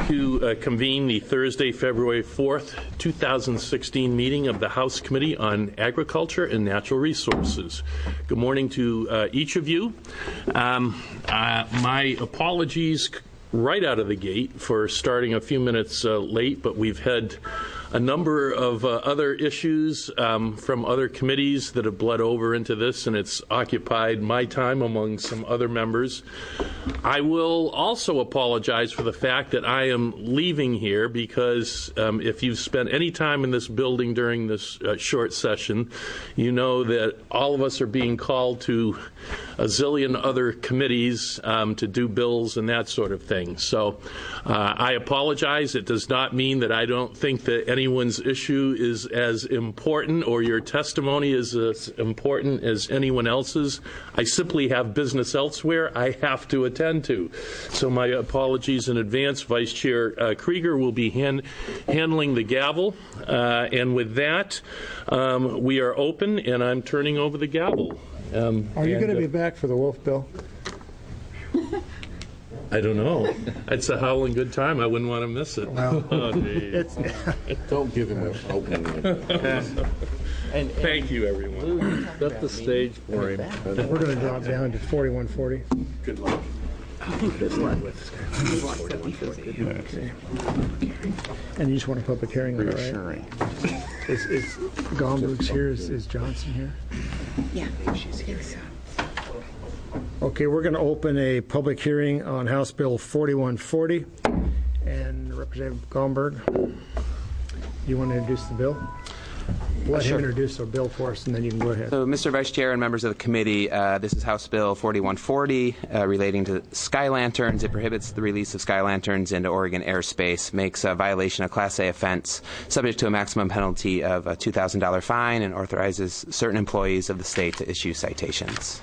to convene the Thursday, February 4th, 2016 meeting of the House Committee on Agriculture and Natural Resources. Good morning to each of you. My apologies right out of the gate for starting a few minutes late, but we've had a number of other issues from other committees that have bled over into this, and it's occupied my time among some other members. I will also apologize for the fact that I am leaving here because if you've spent any time in this building during this short session, you know that all of us are being called to a zillion other committees to do bills and that sort of thing. So I apologize. It does not mean that I don't think that anyone's issue is as important or your testimony is as important as anyone else's. I simply have business elsewhere I have to attend to. So my apologies in advance. Vice Chair Krieger will be handling the gavel. And with that, we are open, and I'm turning over the gavel. Are you going to be back for the Wolf Bill? I don't know. It's a howling good time. I wouldn't want to miss it. Well, don't give him an opening. Thank you, everyone. Set the stage for him. we're going to drop down to 4140. Good luck. Okay. And you just want a public hearing, right? Is Gomberg's here? Is Johnson here? Yeah, I think so. Okay, we're going to open a public hearing on House Bill 4140. And Representative Gomberg, you want to introduce the bill? Let him introduce the bill for us, and then you can go ahead. So, Mr. Vice Chair and members of the committee, this is House Bill 4140 relating to sky lanterns. It prohibits the release of sky lanterns into Oregon airspace, makes a violation a Class A offense subject to a maximum penalty of a $2,000 fine, and authorizes certain employees of the state to issue citations.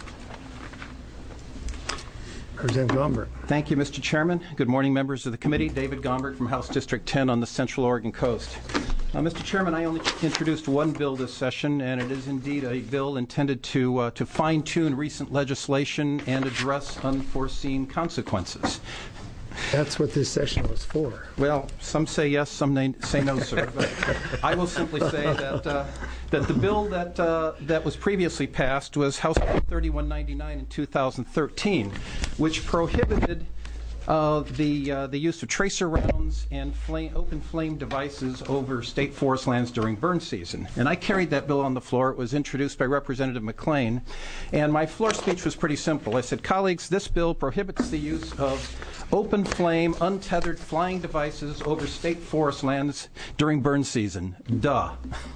Representative Gomberg. Thank you, Mr. Chairman. Good morning, members of the committee. David Gomberg from House District 10 on the Central Oregon coast. Mr. Chairman, I only introduced one bill this session, and it is indeed a bill intended to fine-tune recent legislation and address unforeseen consequences. That's what this session was for. Well, some say yes, some say no, sir. But I will simply say that the bill that was previously passed was House Bill 3199 in 2013, which prohibited the use of tracer rounds and open flame devices over state forest lands during burn season. And I carried that bill on the floor. It was introduced by Representative McLean. And my floor speech was pretty simple. I said, colleagues, this bill prohibits the use of open flame, untethered flying devices over state forest lands during burn season. Duh.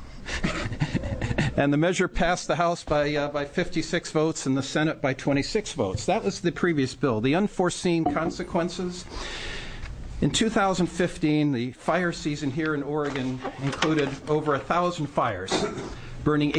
And the measure passed the House by 56 votes and the Senate by 26 votes. That was the previous bill. The unforeseen consequences. In 2015, the fire season here in Oregon included over 1,000 fires, burning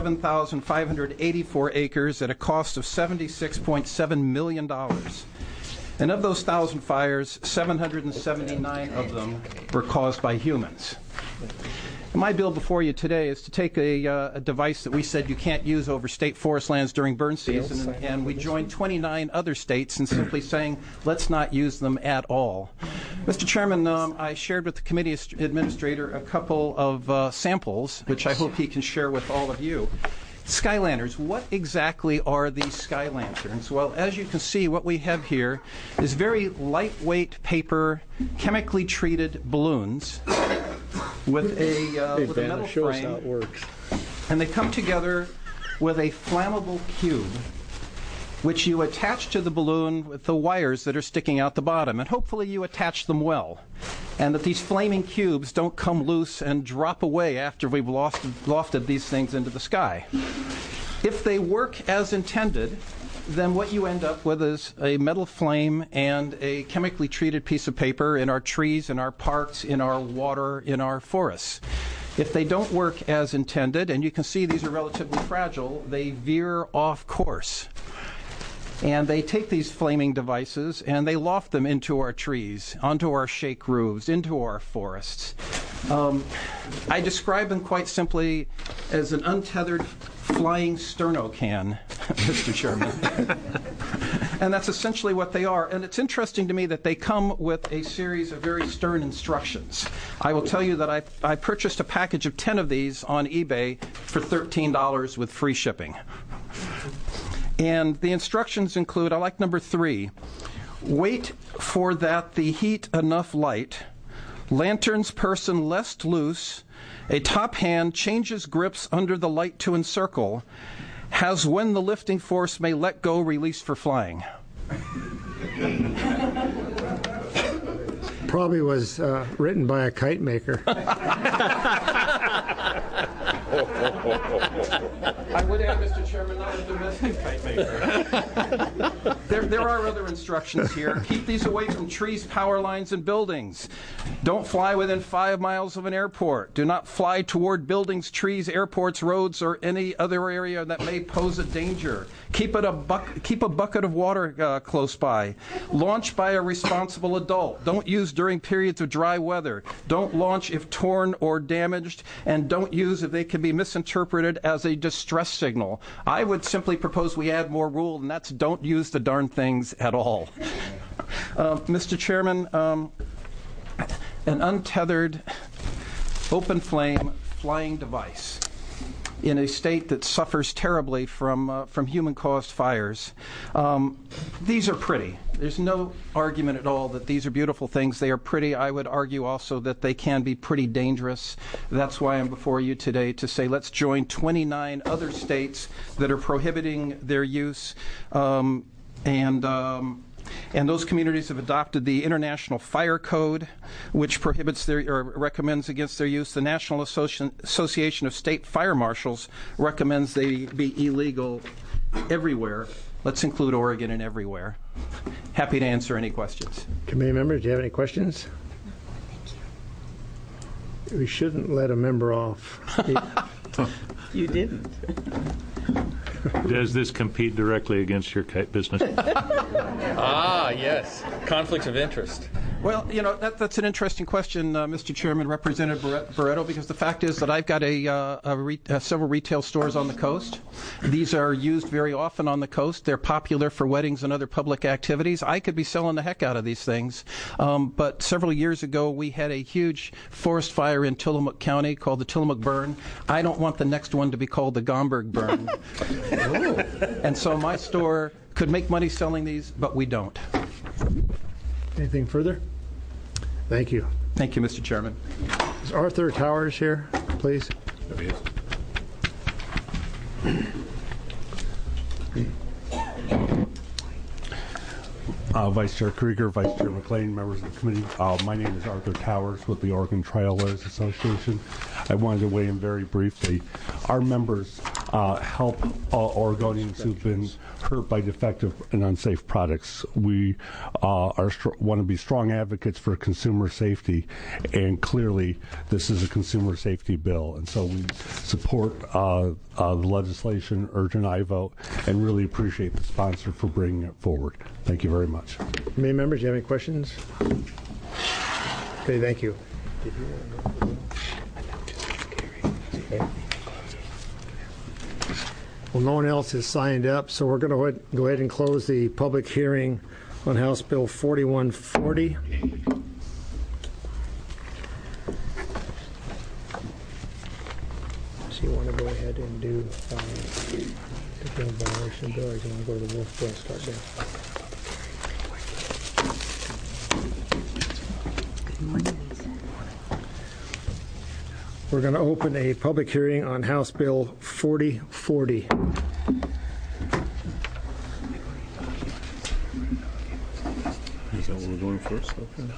87,584 acres at a cost of $76.7 million. And of those 1,000 fires, 779 of them were caused by humans. My bill before you today is to take a device that we said you can't use over state forest lands during burn season, and we joined 29 other states in simply saying, let's not use them at all. Mr. Chairman, I shared with the committee administrator a couple of samples, which I hope he can share with all of you. Sky lanterns. What exactly are these sky lanterns? Well, as you can see, what we have here is very lightweight paper, chemically treated balloons with a metal frame. How it works. And they come together with a flammable cube, which you attach to the balloon with the wires that are sticking out the bottom. And hopefully you attach them well, and that these flaming cubes don't come loose and drop away after we've lofted these things into the sky. If they work as intended, then what you end up with is a metal flame and a chemically treated piece of paper in our trees, in our parks, in our water, in our forests. If they don't work as intended, and you can see these are relatively fragile, they veer off course. And they take these flaming devices and they loft them into our trees, onto our shake roofs, into our forests. I describe them quite simply as an untethered flying sterno can, Mr. Chairman. And that's essentially what they are. And it's interesting to me that they come with a series of very stern instructions. I will tell you that I purchased a package of 10 of these on eBay for $13 with free shipping. And the instructions include, I like number 3, wait for that the heat enough light, lanterns person lest loose, a top hand changes grips under the light to encircle, has when the lifting force may let go release for flying. Probably was written by a kite maker. I would add, Mr. Chairman, not a domestic kite maker. There are other instructions here. Keep these away from trees, power lines, and buildings. Don't fly within 5 miles of an airport. Do not fly toward buildings, trees, airports, roads, or any other area that may pose a danger. Keep a bucket of water close by. Launch by a responsible adult. Don't use during periods of dry weather. Don't launch if torn or damaged, and don't use if they can be misinterpreted as a distress signal. I would simply propose we add more rule, and that's don't use the darn things at all. Mr. Chairman, an untethered, open flame flying device in a state that suffers terribly from human-caused fires. These are pretty. There's no argument at all that these are beautiful things. They are pretty. I would argue also that they can be pretty dangerous. That's why I'm before you today to say let's join 29 other states that are prohibiting their use. And those communities have adopted the International Fire Code, which prohibits or recommends against their use. The National Association of State Fire Marshals recommends they be illegal everywhere. Let's include Oregon in everywhere. Happy to answer any questions. Committee members, do you have any questions? We shouldn't let a member off. You didn't. Does this compete directly against your kite business? Yes. Conflicts of interest. Well, that's an interesting question, Mr. Chairman, Representative Barreto, because the fact is that I've got several retail stores on the coast. These are used very often on the coast. They're popular for weddings and other public activities. I could be selling the heck out of these things. But several years ago, we had a huge forest fire in Tillamook County called the Tillamook Burn. I don't want the next one to be called the Gomberg Burn. And so my store could make money selling these, but we don't. Anything further? Thank you. Thank you, Mr. Chairman. Is Arthur Towers here, please? There he is. Vice Chair Krieger, Vice Chair McLean, members of the committee. My name is Arthur Towers with the Oregon Trailers Association. I wanted to weigh in very briefly. Our members help Oregonians who've been hurt by defective and unsafe products. We want to be strong advocates for consumer safety, and clearly this is a consumer safety bill. And so we support the legislation, urge an aye vote, and really appreciate the sponsor for bringing it forward. Thank you very much. Committee members, do you have any questions? Okay, thank you. Okay. Well, no one else has signed up, so we're going to go ahead and close the public hearing on House Bill 4140. So you want to go ahead and do the bill violation bill, or do you want to go to the Wolf bill and start there? We're going to open a public hearing on House Bill 4040. Is that what we're doing first?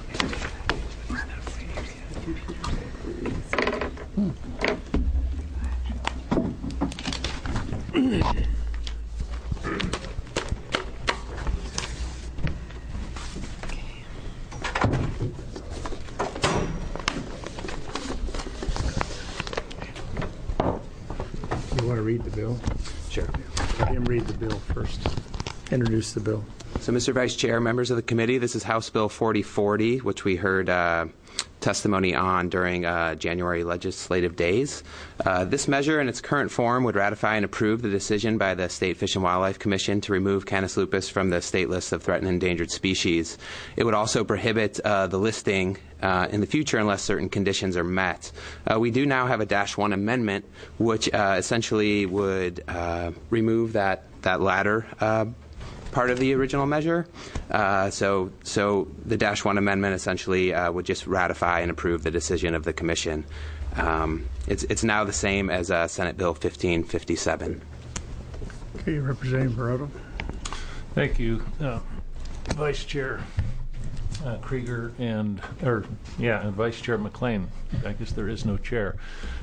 You want to read the bill? Sure. Let him read the bill first. Introduce the bill. So, Mr. Vice Chair, members of the committee, this is House Bill 4040, which we heard testimony on during January legislative days. This measure in its current form would ratify and approve the decision by the State Fish and Wildlife Commission to remove Canis lupus from the state list of threatened and endangered species. It would also prohibit the listing in the future unless certain conditions are met. We do now have a -1 amendment, which essentially would remove that latter part of the original measure. So the -1 amendment essentially would just ratify and approve the decision of the Commission. It's now the same as Senate Bill 1557. Okay, Representative Barotto. Thank you, Vice Chair Krieger and Vice Chair McLean. I guess there is no chair.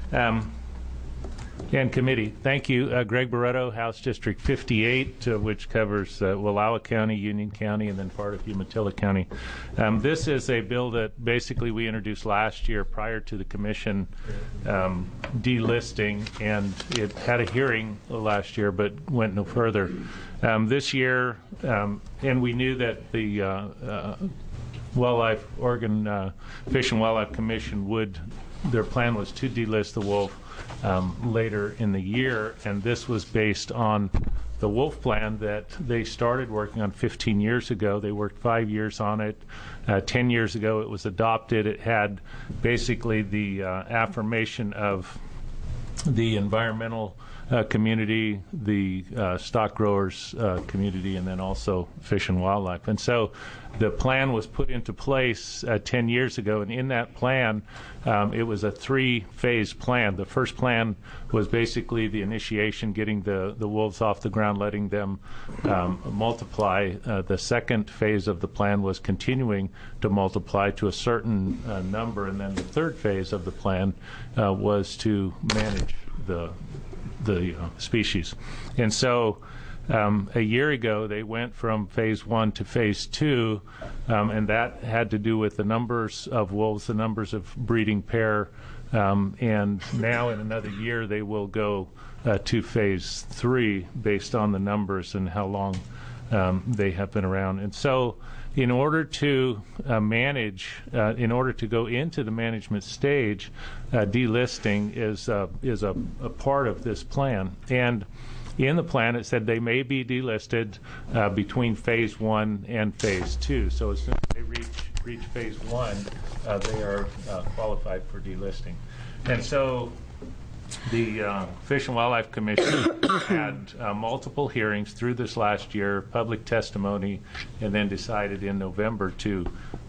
And committee, thank you. Greg Barretto, House District 58, which covers Wallowa County, Union County, and then part of Umatilla County. This is a bill that basically we introduced last year prior to the Commission delisting, and it had a hearing last year but went no further. This year, and we knew that the Oregon Fish and Wildlife Commission their plan was to delist the wolf later in the year, and this was based on the wolf plan that they started working on 15 years ago. They worked 5 years on it. 10 years ago it was adopted. It had basically the affirmation of the environmental community, the stock growers community, and then also Fish and Wildlife. And so the plan was put into place 10 years ago, and in that plan, it was a 3-phase plan. The first plan was basically the initiation, getting the wolves off the ground, letting them multiply. The second phase of the plan was continuing to multiply to a certain number, and then the third phase of the plan was to manage the species. And so a year ago they went from phase 1 to phase 2, and that had to do with the numbers of wolves, the numbers of breeding pair, and now in another year they will go to phase 3 based on the numbers and how long they have been around. And so in order to in order to go into the management stage, delisting is a part of this plan. And in the plan it said they may be delisted between phase 1 and phase 2. So as soon as they reach phase 1, they are qualified for delisting. And so the Fish and Wildlife Commission had multiple hearings through this last year, public testimony, and then decided in November to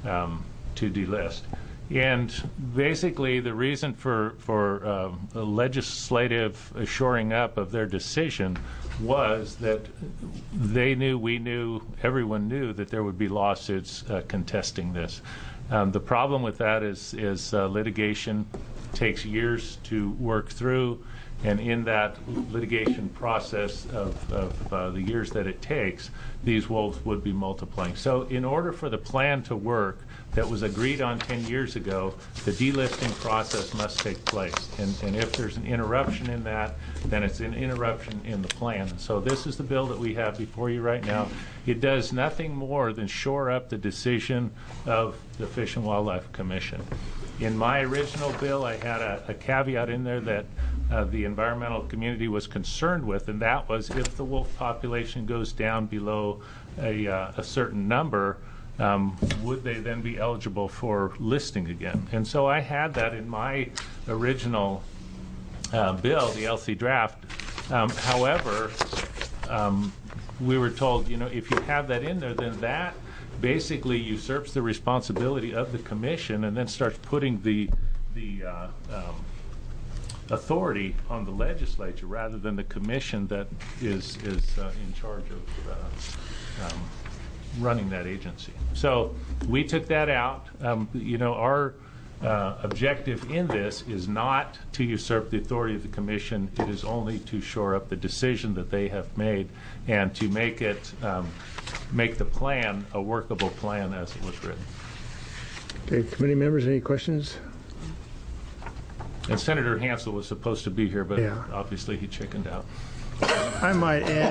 delist. And basically, the reason for a legislative shoring up of their decision was that they knew, we knew, everyone knew that there would be lawsuits contesting this. The problem with that is litigation takes years to work through, and in that litigation process of the years that it takes, these wolves would be multiplying. So in order for the plan to work that was agreed on 10 years ago, the delisting process must take place. And if there's an interruption in that, then it's an interruption in the plan. So this is the bill that we have before you right now. It does nothing more than shore up the decision of the Fish and Wildlife Commission. In my original bill, I had a caveat in there that the environmental community was concerned with, and that was if the wolf population goes down below a certain number, would they then be eligible for listing again? And so I had that in my original bill, the LC draft. However, we were told, if you have that in there, then that basically usurps the responsibility of the commission and then starts putting the authority on the legislature rather than the commission that is in charge of running that agency. So we took that out. Our objective in this is not to usurp the authority of the commission. It is only to shore up the decision that they have made and to make it make the plan a workable plan as it was written. Okay, committee members, any questions? And Senator Hansel was supposed to be here, but Yeah. obviously he chickened out. I might add,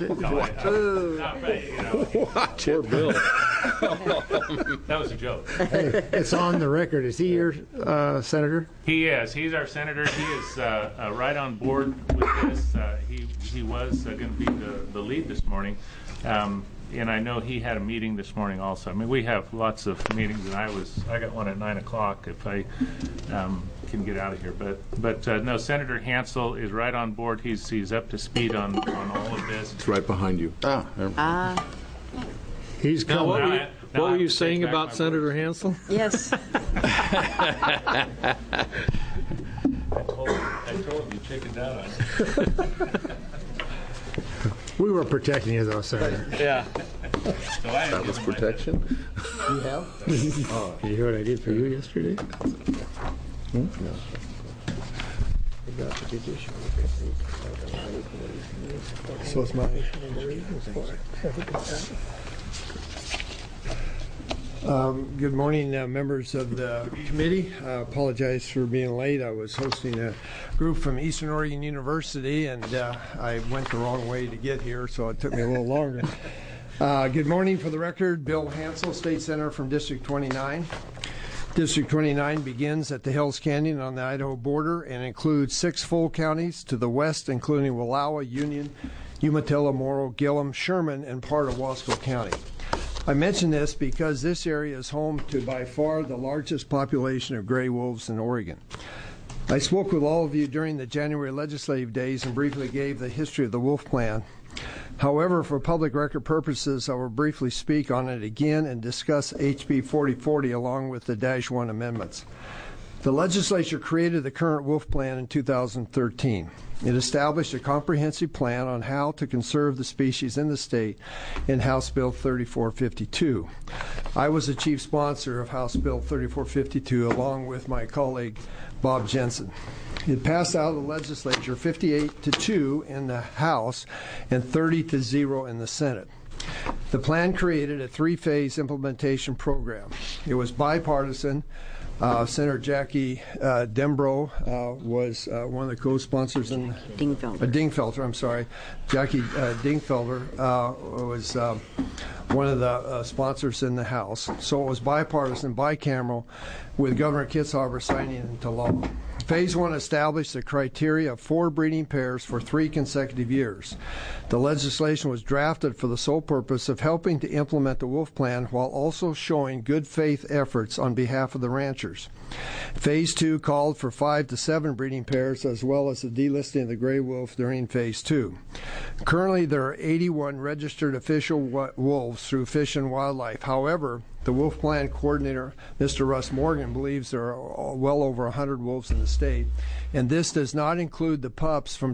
Poor Bill. That was a joke. it's on the record. Is he your senator? He is. He's our senator. He is right on board with this. He was going to be the lead this morning. And I know he had a meeting this morning also. I mean, we have lots of meetings, and I got one at 9 o'clock if I can get out of here. But no, Senator Hansel is right on board. He's up to speed on all of this. It's right behind you. He's Now, coming. what were you saying about Senator Hansel? Yes. I told you, chickened out on it. We were protecting you, though, Senator. Yeah. So That was protection? You have? You hear what I did for you yesterday? So it's mine. Good morning, members of the committee. I apologize for being late. I was hosting a group from Eastern Oregon University, and I went the wrong way to get here, so it took me a little longer. Good morning. For the record, Bill Hansel, State Senator from District 29. District 29 begins at the Hells Canyon on the Idaho border and includes 6 full counties to the west, including Wallowa, Union, Umatilla, Morrow, Gillum, Sherman, and part of Wasco County. I mention this because this area is home to by far the largest population of gray wolves in Oregon. I spoke with all of you during the January legislative days and briefly gave the history of the wolf plan. However, for public record purposes, I will briefly speak on it again and discuss HB 4040 along with the -1 amendments. The legislature created the current wolf plan in 2013. It established a comprehensive plan on how to conserve the species in the state in House Bill 3452. I was the chief sponsor of House Bill 3452 along with my colleague Bob Jensen. It passed out of the legislature 58-2 in the House and 30-0 in the Senate. The plan created a 3-phase implementation program. It was bipartisan. Senator Jackie Dembro was one of the co-sponsors. Dingfelder, I'm sorry. Jackie Dingfelder was one of the sponsors in the House. So it was bipartisan, bicameral, with Governor Kitzhaber signing into law. Phase 1 established the criteria of 4 breeding pairs for 3 consecutive years. The legislation was drafted for the sole purpose of helping to implement the wolf plan while also showing good faith efforts on behalf of the ranchers. Phase 2 called for 5 to 7 breeding pairs as well as the delisting of the gray wolf during Phase 2. Currently, there are 81 registered official wolves through Fish and Wildlife. However, the wolf plan coordinator, Mr. Russ Morgan, believes there are well over 100 wolves in the state, and this does not include the pups from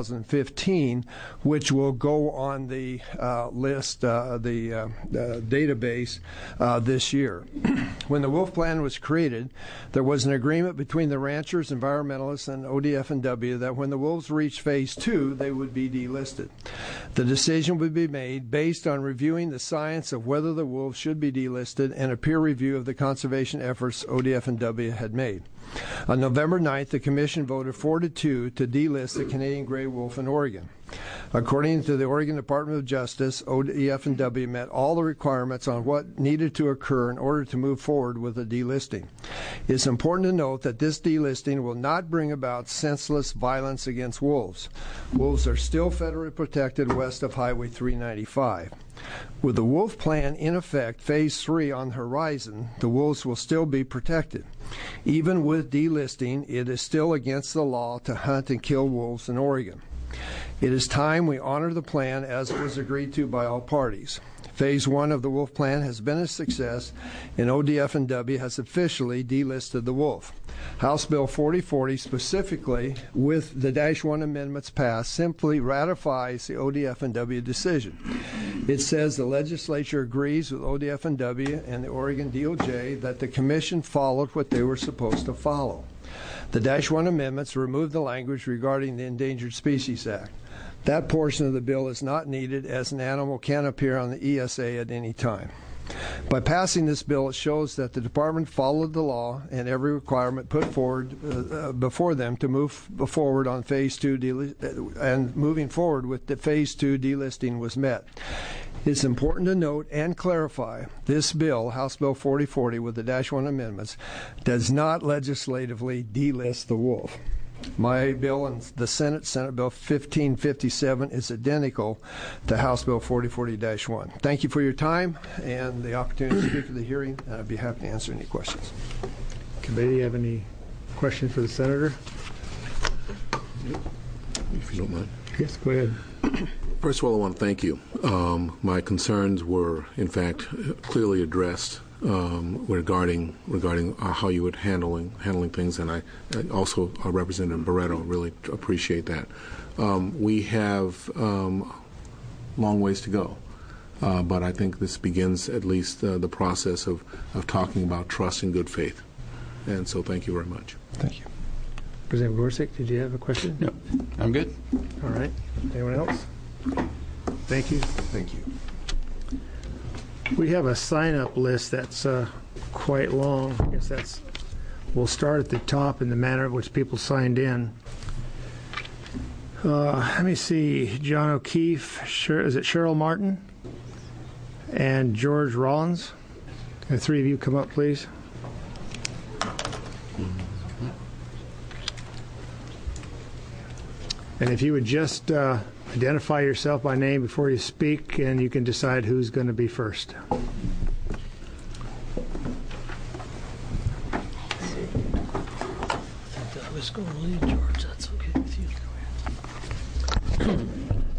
2015, which will go on the list, the database this year. When the wolf plan was created, there was an agreement between the ranchers, environmentalists, and ODF&W that when the wolves reached Phase 2, they would be delisted. The decision would be made based on reviewing the science of whether the wolves should be delisted and a peer review of the conservation efforts ODF&W had made. On November 9th, the Commission voted 4-2 to delist the Canadian gray wolf in Oregon. According to the Oregon Department of Justice, ODF&W met all the requirements on what needed to occur in order to move forward with the delisting. It's important to note that this delisting will not bring about senseless violence against wolves. Wolves are still federally protected west of Highway 395. With the wolf plan in effect, Phase 3 on the horizon, the wolves will still be protected. Even with delisting, it is still against the law to hunt and kill wolves in Oregon. It is time we honor the plan as it was agreed to by all parties. Phase 1 of the wolf plan has been a success, and ODF&W has officially delisted the wolf. House Bill 4040, specifically with the -1 amendments passed, simply ratifies the ODF&W decision. It says the legislature agrees with ODF&W and the Oregon DOJ that the Commission followed what they were supposed to follow. The -1 amendments remove the language regarding the Endangered Species Act. That portion of the bill is not needed as an animal can appear on the ESA at any time. By passing this bill, it shows that the department followed the law and every requirement put forward before them to move forward on Phase 2 and moving forward with the Phase 2 delisting was met. It's important to note and clarify this bill, House Bill 4040 with the -1 amendments, does not legislatively delist the wolf. My bill in the Senate, Senate Bill 1557, is identical to House Bill 4040-1. Thank you for your time and the opportunity to speak at the hearing, and I'd be happy to answer any questions. Committee, have any questions for the senator? If you don't mind. Yes, go ahead. First of all, I want to thank you. My concerns were, in fact, clearly addressed regarding how you would handling things, and I also Representative Barreto really appreciate that. We have long ways to go, but I think this begins at least the process of talking about trust and good faith, and so thank you very much. Thank you. Representative Gorsuch, did you have a question? No, I'm good. All right. Anyone else? Thank you. Thank you. We have a sign-up list that's quite long. I guess we'll start at the top in the manner in which people signed in. Let me see. John O'Keefe, is it Cheryl Martin? And George Rollins. The three of you come up, please. And if you would just identify yourself by name before you speak, and you can decide who's going to be first. I was going to lead, George. That's okay with you.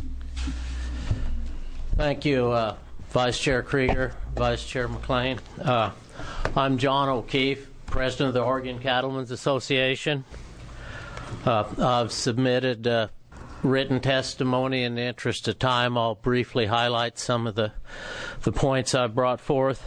Thank you, Vice Chair Krieger, Vice Chair McLean. I'm John O'Keefe, President of the Oregon Cattlemen's Association. I've submitted written testimony. In the interest of time, I'll briefly highlight some of the points I brought forth.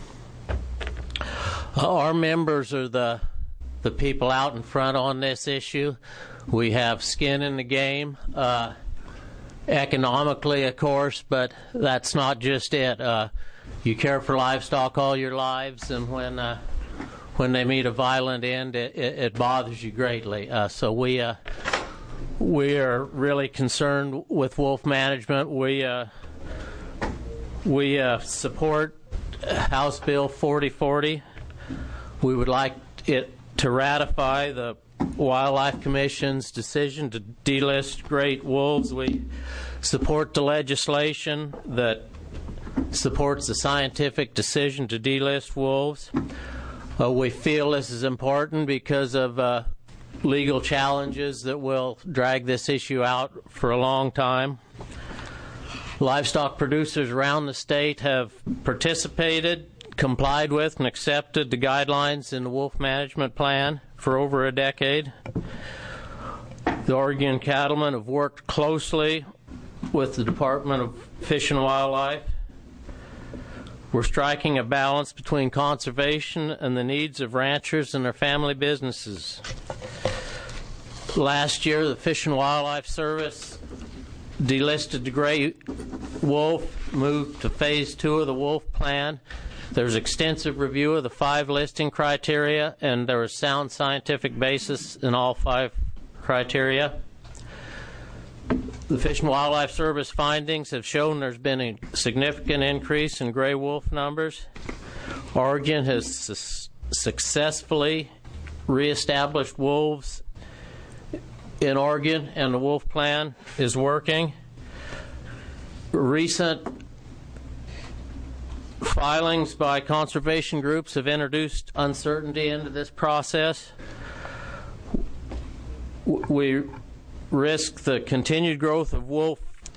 Our members are the people out in front on this issue. We have skin in the game, economically, of course, but that's not just it. You care for livestock all your lives, and when they meet a violent end, it bothers you greatly. So we are really concerned with wolf management. We support House Bill 4040. We would like it to ratify the Wildlife Commission's decision to delist great wolves. We support the legislation that supports the scientific decision to delist wolves. We feel this is important because of legal challenges that will drag this issue out for a long time. Livestock producers around the state have participated, complied with, and accepted the guidelines in the Wolf Management Plan for over a decade. The Oregon cattlemen have worked closely with the Department of Fish and Wildlife. We're striking a balance between conservation and the needs of ranchers and their family businesses. Last year, the Fish and Wildlife Service delisted the gray wolf, moved to Phase 2 of the wolf plan. There's extensive review of the 5 listing criteria, and there is sound scientific basis in all 5 criteria. The Fish and Wildlife Service findings have shown there's been a significant increase in gray wolf numbers. Oregon has successfully reestablished wolves in Oregon, and the wolf plan is working. Recent filings by conservation groups have introduced uncertainty into this process. We risk the continued growth of wolf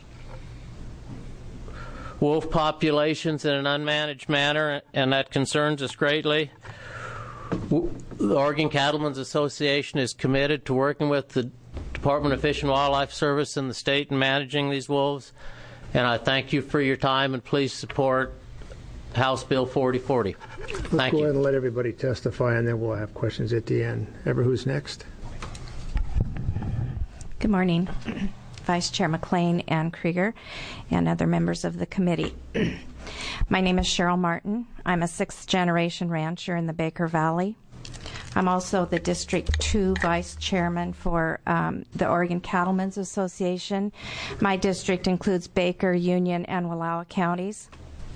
populations in an unmanaged manner, and that concerns us greatly. The Oregon Cattlemen's Association is committed to working with the Department of Fish and Wildlife Service in the state in managing these wolves, and I thank you for your time, and please support House Bill 4040. Let's Thank go you. ahead and let everybody testify, and then we'll have questions at the end. Who's next? Good morning. Vice Chair McLean and Krieger, and other members of the committee. My name is Cheryl Martin. I'm a sixth-generation rancher in the Baker Valley. I'm also the District 2 Vice Chairman for the Oregon Cattlemen's Association. My district includes Baker, Union, and Wallowa counties.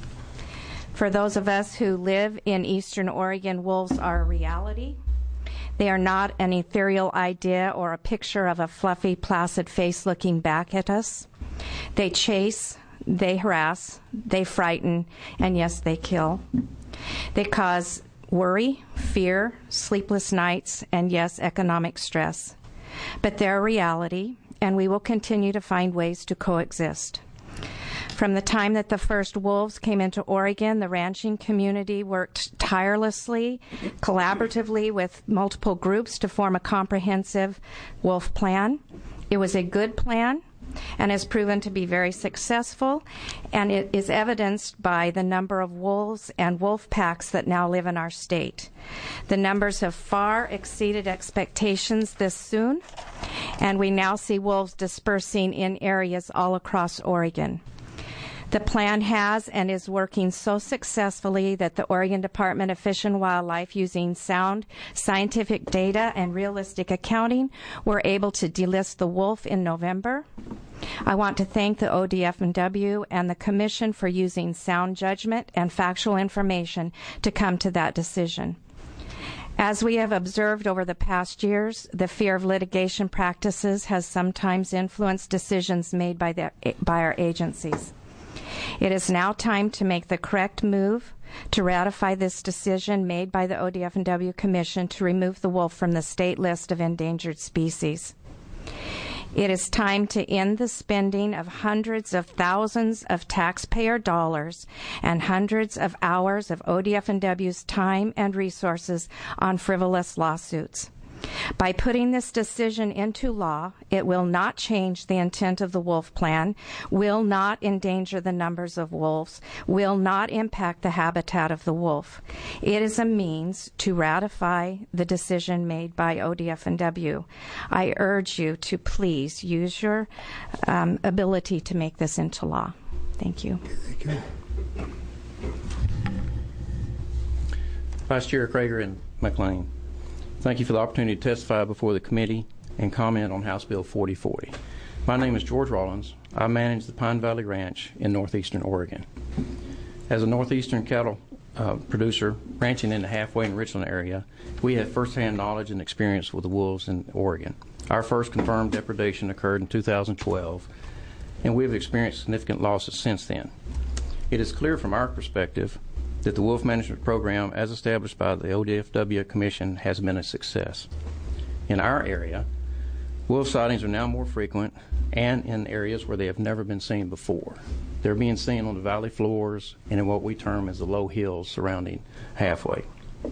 For those of us who live in Eastern Oregon, wolves are a reality. They are not an ethereal idea or a picture of a fluffy, placid face looking back at us. They chase, they harass, they frighten, and yes, they kill. They cause worry, fear, sleepless nights, and yes, economic stress. But they're a reality, and we will continue to find ways to coexist. From the time that the first wolves came into Oregon, the ranching community worked tirelessly, collaboratively with multiple groups to form a comprehensive wolf plan. It was a good plan and has proven to be very successful, and it is evidenced by the number of wolves and wolf packs that now live in our state. The numbers have far exceeded expectations this soon, and we now see wolves dispersing in areas all across Oregon. The plan has and is working so successfully that the Oregon Department of Fish and Wildlife, using sound scientific data and realistic accounting, were able to delist the wolf in November. I want to thank the ODF&W and the Commission for using sound judgment and factual information to come to that decision. As we have observed over the past years, the fear of litigation practices has sometimes influenced decisions made by our agencies. It is now time to make the correct move to ratify this decision made by the ODF&W Commission to remove the wolf from the state list of endangered species. It is time to end the spending of hundreds of thousands of taxpayer dollars and hundreds of hours of ODF&W's time and resources on frivolous lawsuits. By putting this decision into law, it will not change the intent of the wolf plan, will not endanger the numbers of wolves, will not impact the habitat of the wolf. It is a means to ratify the decision made by ODF&W. I urge you to please use your ability to make this into law. Thank you. Thank you. Vice Chair Krieger and McLean, thank you for the opportunity to testify before the committee and comment on House Bill 4040. My name is George Rollins. I manage the Pine Valley Ranch in northeastern Oregon. As a northeastern cattle producer ranching in the Halfway and Richland area, we have firsthand knowledge and experience with the wolves in Oregon. Our first confirmed depredation occurred in 2012, and we have experienced significant losses since then. It is clear from our perspective that the wolf management program, as established by the ODF&W Commission, has been a success. In our area, wolf sightings are now more frequent and in areas where they have never been seen before. They're being seen on the valley floors and in what we term as the low hills surrounding Halfway.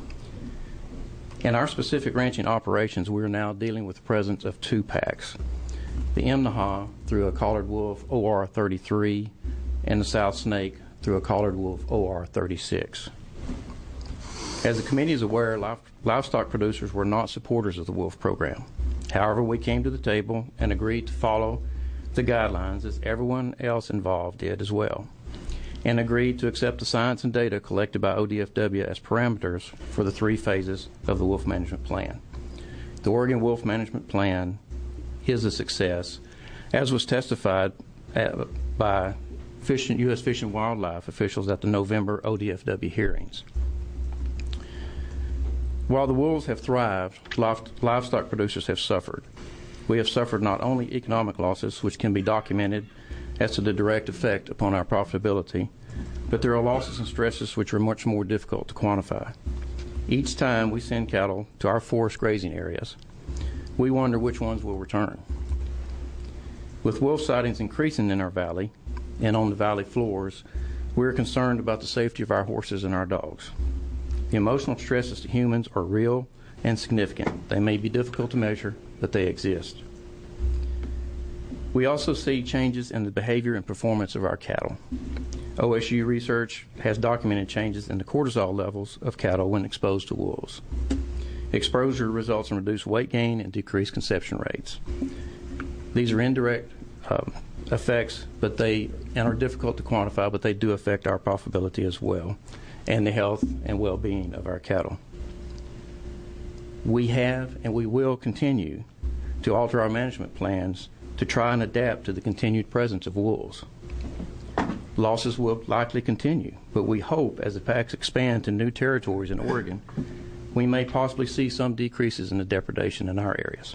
In our specific ranching operations, we are now dealing with the presence of two packs. The Imnaha through a collared wolf OR33 and the South Snake through a collared wolf OR36. As the committee is aware, livestock producers were not supporters of the wolf program. However, we came to the table and agreed to follow the guidelines as everyone else involved did as well, and agreed to accept the science and data collected by ODF&W as parameters for the 3 phases of the wolf management plan. The Oregon Wolf Management Plan is a success, as was testified by U.S. Fish and Wildlife officials at the November ODF&W hearings. While the wolves have thrived, livestock producers have suffered. We have suffered not only economic losses, which can be documented as to the direct effect upon our profitability, but there are losses and stresses which are much more difficult to quantify. Each time we send cattle to our forest grazing areas, we wonder which ones will return. With wolf sightings increasing in our valley, and on the valley floors, we're concerned about the safety of our horses and our dogs. The emotional stresses to humans are real and significant. They may be difficult to measure, but they exist. We also see changes in the behavior and performance of our cattle. OSU research has documented changes in the cortisol levels of cattle when exposed to wolves. Exposure results in reduced weight gain and decreased conception rates. These are indirect effects, and are difficult to quantify, but they do affect our profitability as well, and the health and well-being of our cattle. We have and we will continue to alter our management plans to try and adapt to the continued presence of wolves. Losses will likely continue, but we hope as the packs expand to new territories in Oregon, we may possibly see some decreases in the depredation in our areas.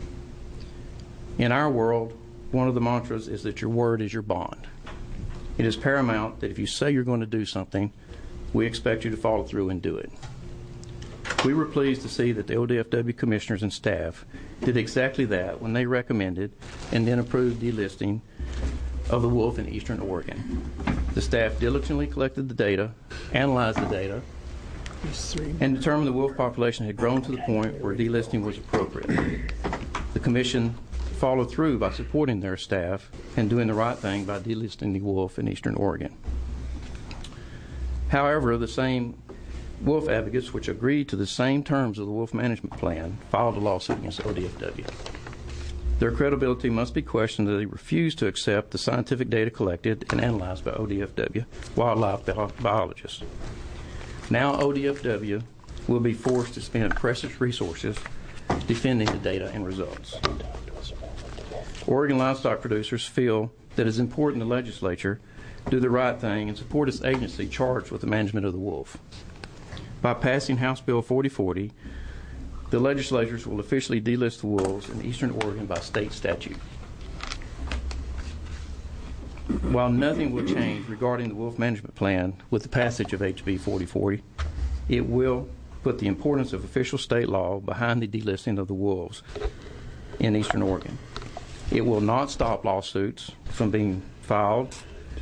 In our world, one of the mantras is that your word is your bond. It is paramount that if you say you're going to do something, we expect you to follow through and do it. We were pleased to see that the ODFW commissioners and staff did exactly that when they recommended and then approved delisting of the wolf in eastern Oregon. The staff diligently collected the data, analyzed the data, and determined the wolf population had grown to the point where delisting was appropriate. The Commission followed through by supporting their staff and doing the right thing by delisting the wolf in eastern Oregon. However, the same wolf advocates, which agreed to the same terms of the wolf management plan, filed a lawsuit against ODFW. Their credibility must be questioned as they refuse to accept the scientific data collected and analyzed by ODFW wildlife biologists. Now ODFW will be forced to spend precious resources defending the data and results. Oregon livestock producers feel that it's important the legislature do the right thing and support its agency charged with the management of the wolf. By passing House Bill 4040, the legislatures will officially delist the wolves in eastern Oregon by state statute. While nothing will change regarding the wolf management plan with the passage of HB 4040, it will put the importance of official state law behind the delisting of the wolves in eastern Oregon. It will not stop lawsuits from being filed,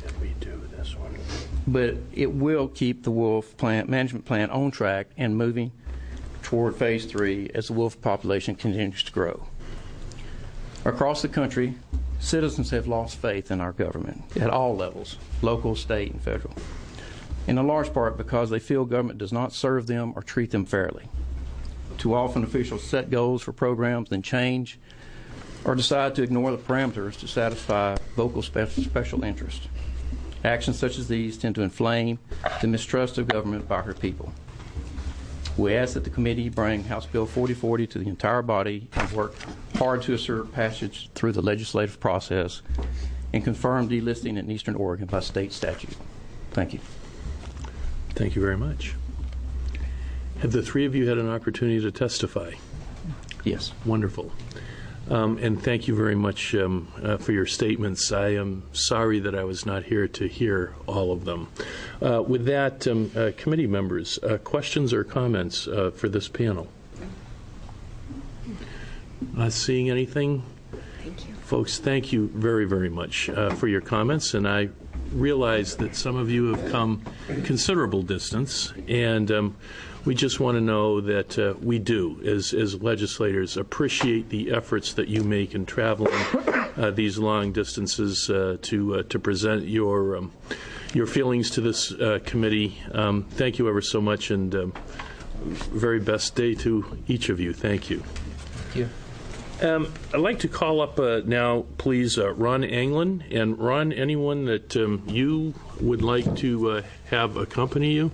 but it will keep the wolf management plan on track and moving toward phase 3 as the wolf population continues to grow. Across the country, citizens have lost faith in our government at all levels, local, state, and federal, in a large part because they feel government does not serve them or treat them fairly. Too often officials set goals for programs, then change or decide to ignore the parameters to satisfy vocal special interest. Actions such as these tend to inflame the mistrust of government by her people. We ask that the committee bring House Bill 4040 to the entire body and work hard to assert passage through the legislative process and confirm delisting in eastern Oregon by state statute. Thank you. Thank you very much. Have the three of you had an opportunity to testify? Yes. Wonderful. And thank you very much for your statements. I am sorry that I was not here to hear all of them. With that, committee members, questions or comments for this panel? Not seeing anything? Thank you. Folks, thank you very, very much for your comments. And I realize that some of you have come considerable distance, and we just want to know that we do, as legislators, appreciate the efforts that you make in traveling these long distances to present your feelings to this committee. Thank you ever so much, and very best day to each of you. Thank you. Thank you. I'd like to call up now, please, Ron Anglin. And Ron, anyone that you would like to have accompany you?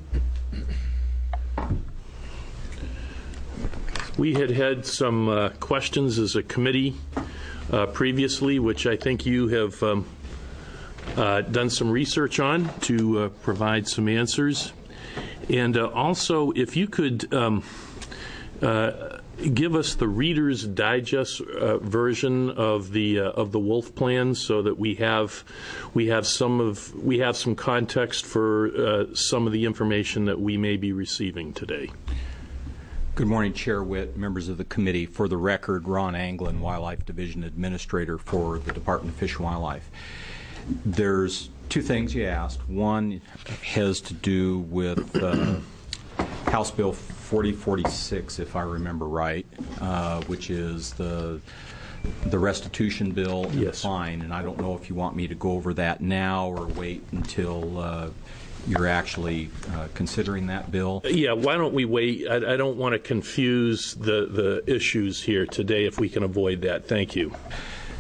We had some questions as a committee previously, which I think you have done some research on to provide some answers. And also, if you could give us the Reader's Digest version of the wolf plan, so that we have some context for some of the information that we may be receiving today. Good morning, Chair Witt, members of the committee. For the record, Ron Anglin, Wildlife Division Administrator for the Department of Fish and Wildlife. There's two things you asked. One has to do with House Bill 4046, if I remember right, which is the restitution bill and yes. fine. And I don't know if you want me to go over that now or wait until you're actually considering that bill. Yeah, why don't we wait? I don't want to confuse the issues here today if we can avoid that. Thank you.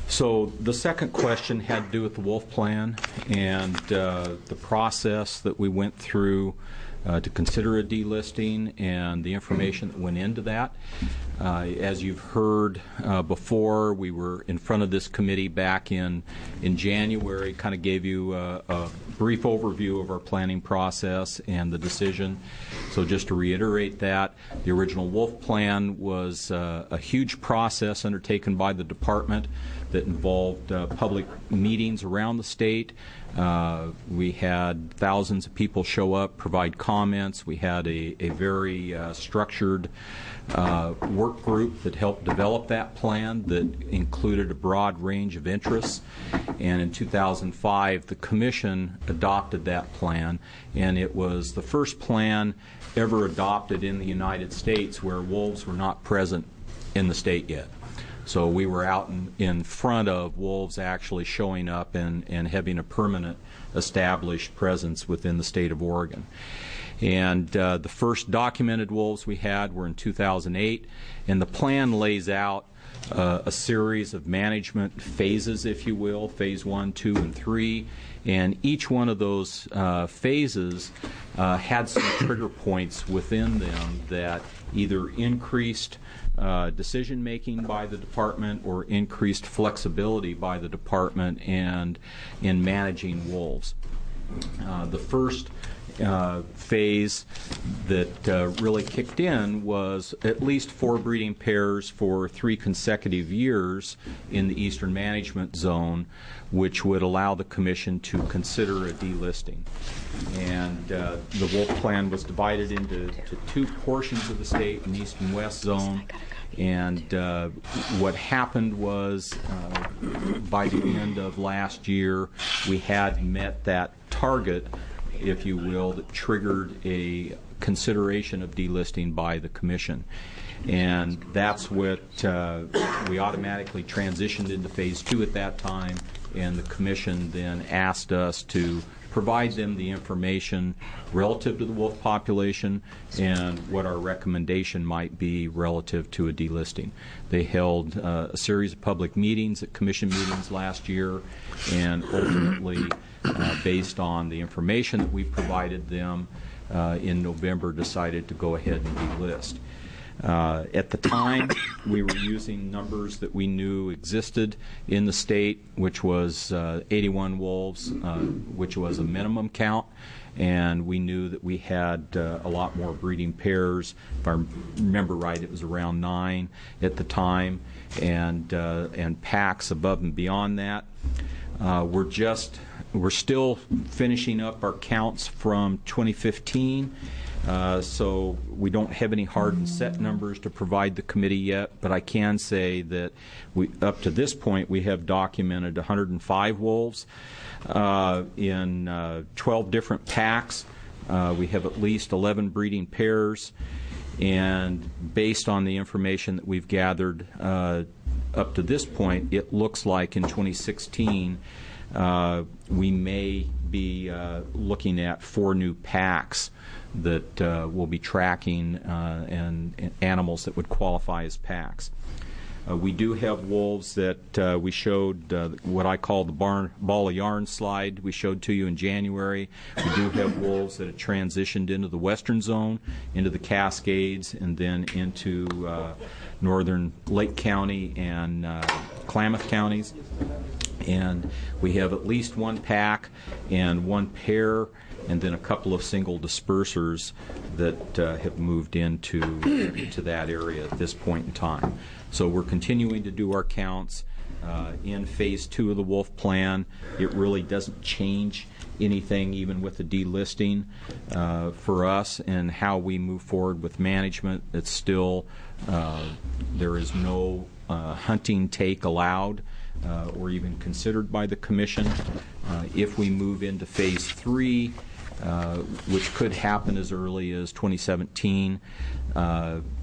So the second question had to do with the wolf plan and the process that we went through to consider a delisting and the information that went into that. As you've heard before, we were in front of this committee back in January, kind of gave you a brief overview of our planning process and the decision. So just to reiterate that, the original wolf plan was a huge process undertaken by the department that involved public meetings around the state. We had thousands of people show up, provide comments. We had a very structured work group that helped develop that plan that included a broad range of interests. And in 2005, the Commission adopted that plan, and it was the first plan ever adopted in the United States where wolves were not present in the state yet. So we were out in front of wolves actually showing up and having a permanent established presence within the state of Oregon. And the first documented wolves we had were in 2008, and the plan lays out a series of management phases, if you will, phase 1, 2, and 3. And each one of those phases had some trigger points within them that either increased decision-making by the department or increased flexibility by the department and in managing wolves. The first phase that really kicked in was at least 4 breeding pairs for 3 consecutive years in the Eastern Management Zone, which would allow the Commission to consider a delisting. And the wolf plan was divided into 2 portions of the state, an East and West Zone. And what happened was by the end of last year, we had met that target, if you will, that triggered a consideration of delisting by the Commission. And that's what we automatically transitioned into phase 2 at that time, and the Commission then asked us to provide them the information relative to the wolf population and what our recommendation might be relative to a delisting. They held a series of public meetings at Commission meetings last year, and ultimately, based on the information that we provided them in November, decided to go ahead and delist. At the time, we were using numbers that we knew existed in the state, which was 81 wolves, which was a minimum count, and we knew that we had a lot more breeding pairs. If I remember right, it was around 9 at the time, and packs above and beyond that. We're still finishing up our counts from 2015. So we don't have any hard and set numbers to provide the committee yet, but I can say that up to this point we have documented 105 wolves in 12 different packs. We have at least 11 breeding pairs, and based on the information that we've gathered up to this point, it looks like in 2016 we may be looking at 4 new packs that will be tracking and animals that would qualify as packs. We do have wolves that we showed what I call the ball of yarn slide we showed to you in January. We do have wolves that have transitioned into the western zone, into the Cascades, and then into northern Lake County and Klamath counties. And we have at least 1 pack and 1 pair, and then a couple of single dispersers that have moved into that area at this point in time. So we're continuing to do our counts. In phase 2 of the wolf plan, it really doesn't change anything, even with the delisting for us and how we move forward with management. It's still, there is no hunting take allowed or even considered by the Commission. If we move into phase 3, which could happen as early as 2017,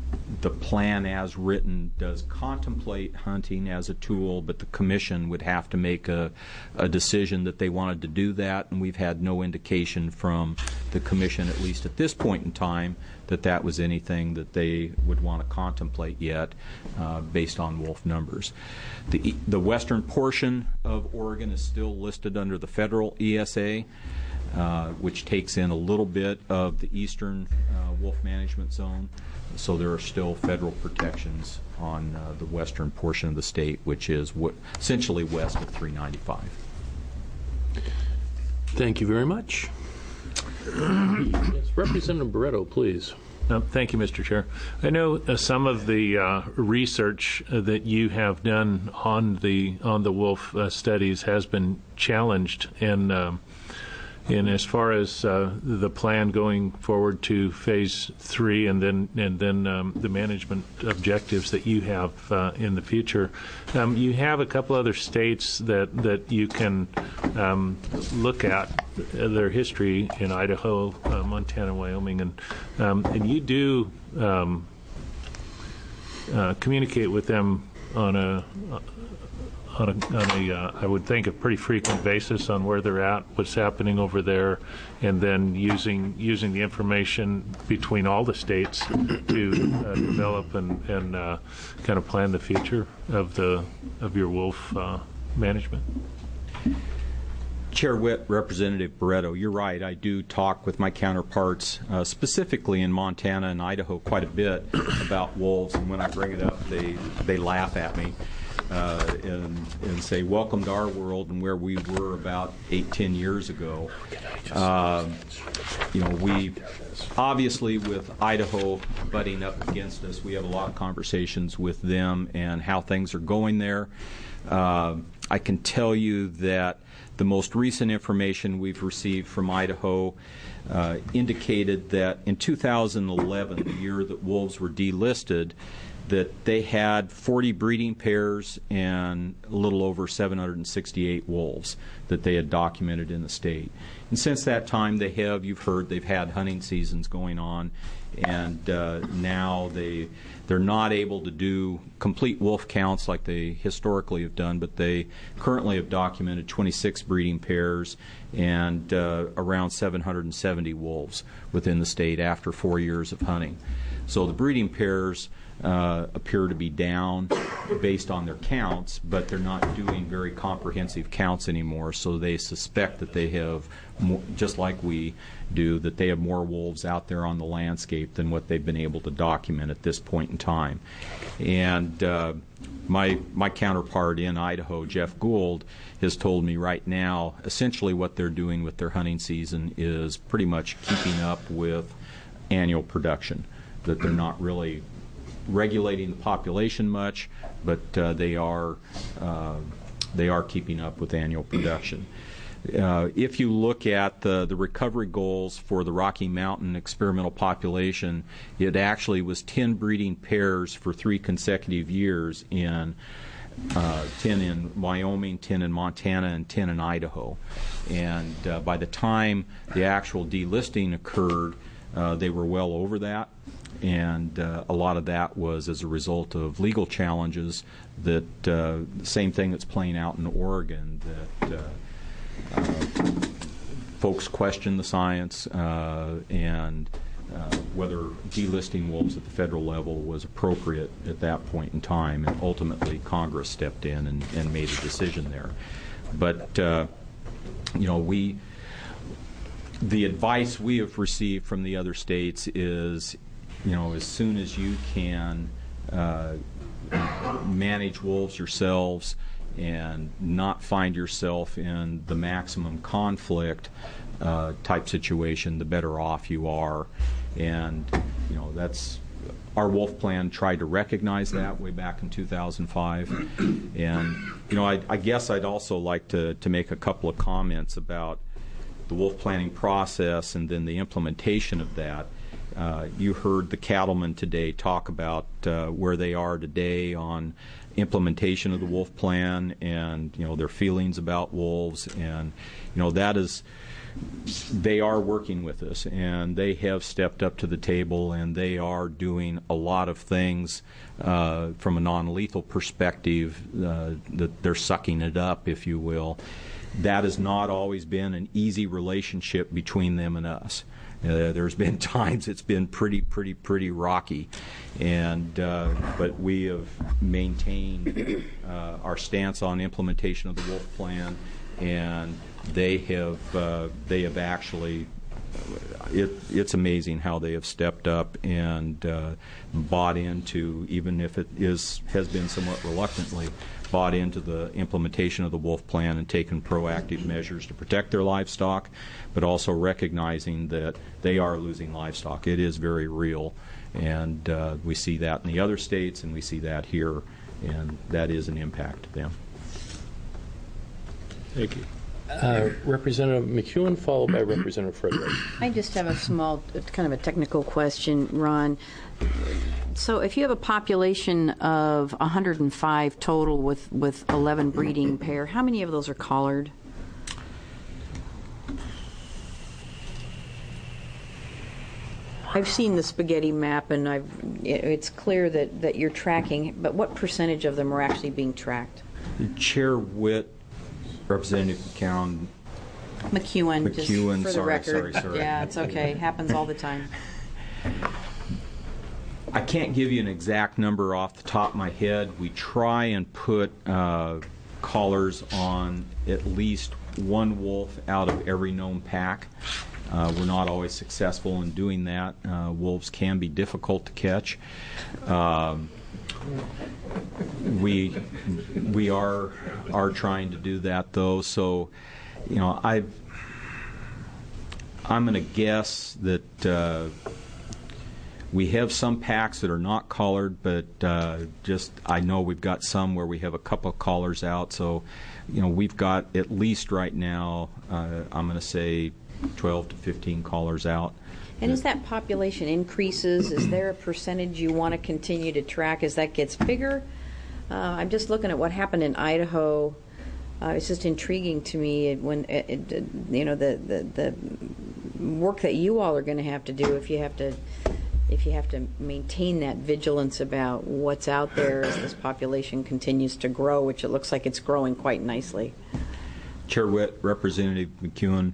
the plan as written does contemplate hunting as a tool, but the commission would have to make a decision that they wanted to do that, and we've had no indication from the commission, at least at this point in time, that that was anything that they would want to contemplate yet based on wolf numbers. The western portion of Oregon is still listed under the federal ESA, which takes in a little bit of the eastern wolf management zone. So there are still federal protections on the western portion of the state, which is essentially west of 395. Thank you very much. Yes, Representative Barretto, please. Thank you, Mr. Chair. I know some of the research that you have done on the wolf studies has been challenged, and as far as the plan going forward to phase 3 and then the management objectives that you have in the future, you have a couple other states that you can look at their history in Idaho, Montana, Wyoming, and you do communicate with them on a I would think a pretty frequent basis on where they're at, what's happening over there, and then using the information between all the states to develop and kind of plan the future of your wolf management. Chair Witt, Representative Barretto, you're right. I do talk with my counterparts, specifically in Montana and Idaho, quite a bit about wolves, and when I bring it up, they laugh at me. And say, welcome to our world and where we were about 8-10 years ago. We obviously, with Idaho butting up against us, we have a lot of conversations with them and how things are going there. I can tell you that the most recent information we've received from Idaho indicated that in 2011, the year that wolves were delisted, that they had 40 breeding pairs and a little over 768 wolves that they had documented in the state. And since that time, you've heard, they've had hunting seasons going on, and now they're not able to do complete wolf counts like they historically have done, but they currently have documented 26 breeding pairs and around 770 wolves within the state after 4 years of hunting. So the breeding pairs appear to be down based on their counts, but they're not doing very comprehensive counts anymore, so they suspect that they have, just like we do, that they have more wolves out there on the landscape than what they've been able to document at this point in time. And my counterpart in Idaho, Jeff Gould, has told me right now essentially what they're doing with their hunting season is pretty much keeping up with annual production, that they're not really regulating the population much, but they are keeping up with annual production. If you look at the recovery goals for the Rocky Mountain experimental population, it actually was 10 breeding pairs for 3 consecutive years in 10 in Wyoming, 10 in Montana, and 10 in Idaho. And by the time the actual delisting occurred, they were well over that. And a lot of that was as a result of legal challenges, that same thing that's playing out in Oregon, that folks question the science and whether delisting wolves at the federal level was appropriate at that point in time, and ultimately Congress stepped in and made a decision there. But the advice we have received from the other states is, as soon as you can manage wolves yourselves and not find yourself in the maximum conflict type situation, the better off you are. And that's our wolf plan tried to recognize that way back in 2005. And I guess I'd also like to make a couple of comments about the wolf planning process and then the implementation of that. You heard the cattlemen today talk about where they are today on implementation of the wolf plan and their feelings about wolves, and that is they are working with us, and they have stepped up to the table, and they are doing a lot of things from a non-lethal perspective, that they're sucking it up, if you will. That has not always been an easy relationship between them and us. There's been times it's been pretty rocky, and but we have maintained our stance on implementation of the Wolf Plan, and they have actually. It's amazing how they have stepped up and bought into, even if it has been somewhat reluctantly, bought into the implementation of the Wolf Plan and taken proactive measures to protect their livestock, but also recognizing that they are losing livestock. It is very real, and we see that in the other states, and we see that here, and that is an impact to them. Thank you. Representative McEwen, followed by Representative Frederick. I just have a small, kind of a technical question, Ron. So if you have a population of 105 total with 11 breeding pair, how many of those are collared? I've seen the spaghetti map, and it's clear that you're tracking, but what percentage of them are actually being tracked? Chair Witt, Representative McEwen, just for the record. Sorry. Yeah, it's okay. Happens all the time. I can't give you an exact number off the top of my head. We try and put collars on at least one wolf out of every known pack. We're not always successful in doing that. Wolves can be difficult to catch. We are trying to do that, though. So, I'm going to guess that we have some packs that are not collared, but I know we've got some where we have a couple of collars out. So, we've got at least right now, I'm going to say 12 to 15 collars out. And as that population increases, is there a percentage you want to continue to track as that gets bigger? I'm just looking at what happened in Idaho. It's just intriguing to me when the work that you all are going to have to do if you have to maintain that vigilance about what's out there as this population continues to grow, which it looks like it's growing quite nicely. Chair Witt, Representative McEwen.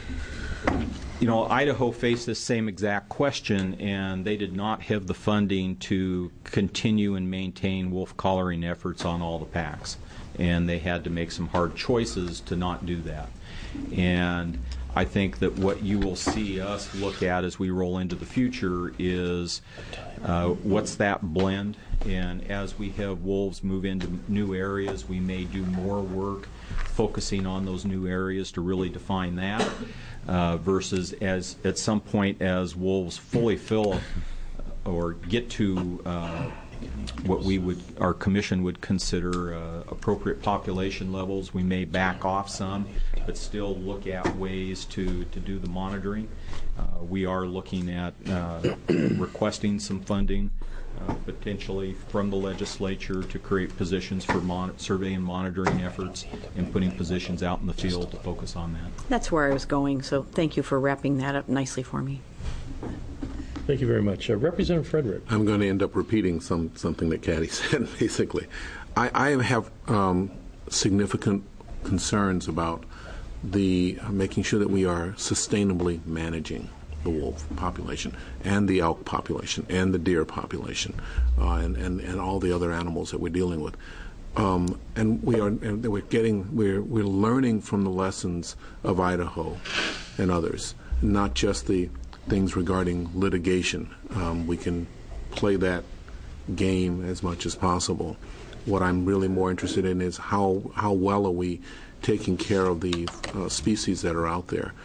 Idaho faced this same exact question, and they did not have the funding to continue and maintain wolf collaring efforts on all the packs. And they had to make some hard choices to not do that. And I think that what you will see us look at as we roll into the future is what's that blend. And as we have wolves move into new areas, we may do more work focusing on those new areas to really define that. Versus as at some point as wolves fully fill or get to what our commission would consider appropriate population levels, we may back off some, but still look at ways to do the monitoring. We are looking at requesting some funding potentially from the legislature to create positions for survey and monitoring efforts and putting positions out in the field to focus on that. That's where I was going, so thank you for wrapping that up nicely for me. Thank you very much. Representative Frederick. I'm going to end up repeating something that Caddy said, basically. I have significant concerns about making sure that we are sustainably managing the wolf population and the elk population and the deer population and all the other animals that we're dealing with. And we're learning from the lessons of Idaho and others, not just the things regarding litigation. We can play that game as much as possible. What I'm really more interested in is how well are we taking care of the species that are out there.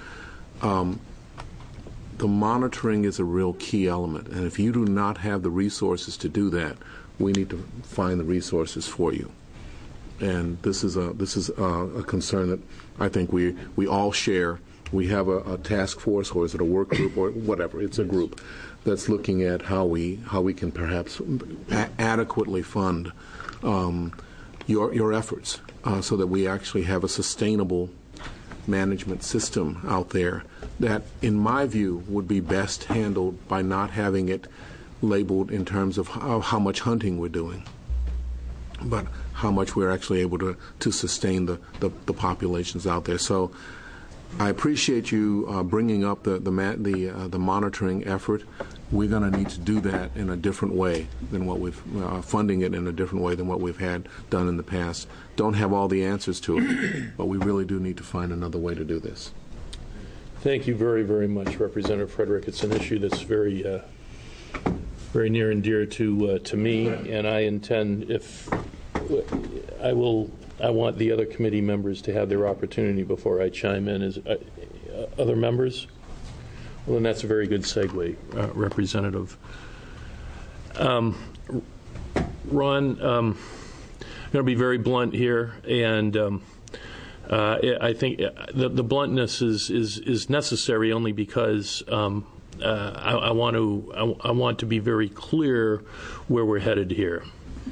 The monitoring is a real key element, and if you do not have the resources to do that, we need to find the resources for you. And this is a concern that I think we all share. We have a task force, or is it a work group, or whatever? It's a group that's looking at how we can perhaps adequately fund your efforts, so that we actually have a sustainable management system out there that, in my view, would be best handled by not having it labeled in terms of how much hunting we're doing, but how much we're actually able to sustain the populations out there. So I appreciate you bringing up the monitoring effort. We're going to need to do that in a different way than what we've funding it in a different way than what we've had done in the past. Don't have all the answers to it, but we really do need to find another way to do this. Thank you very, very much, Representative Frederick. It's an issue that's very, very near and dear to me, and I intend, I want the other committee members to have their opportunity before I chime in. Is other members? Well, then that's a very good segue, Representative. Ron, I'm going to be very blunt here, and I think the bluntness is necessary only because I want to be very clear where we're headed here.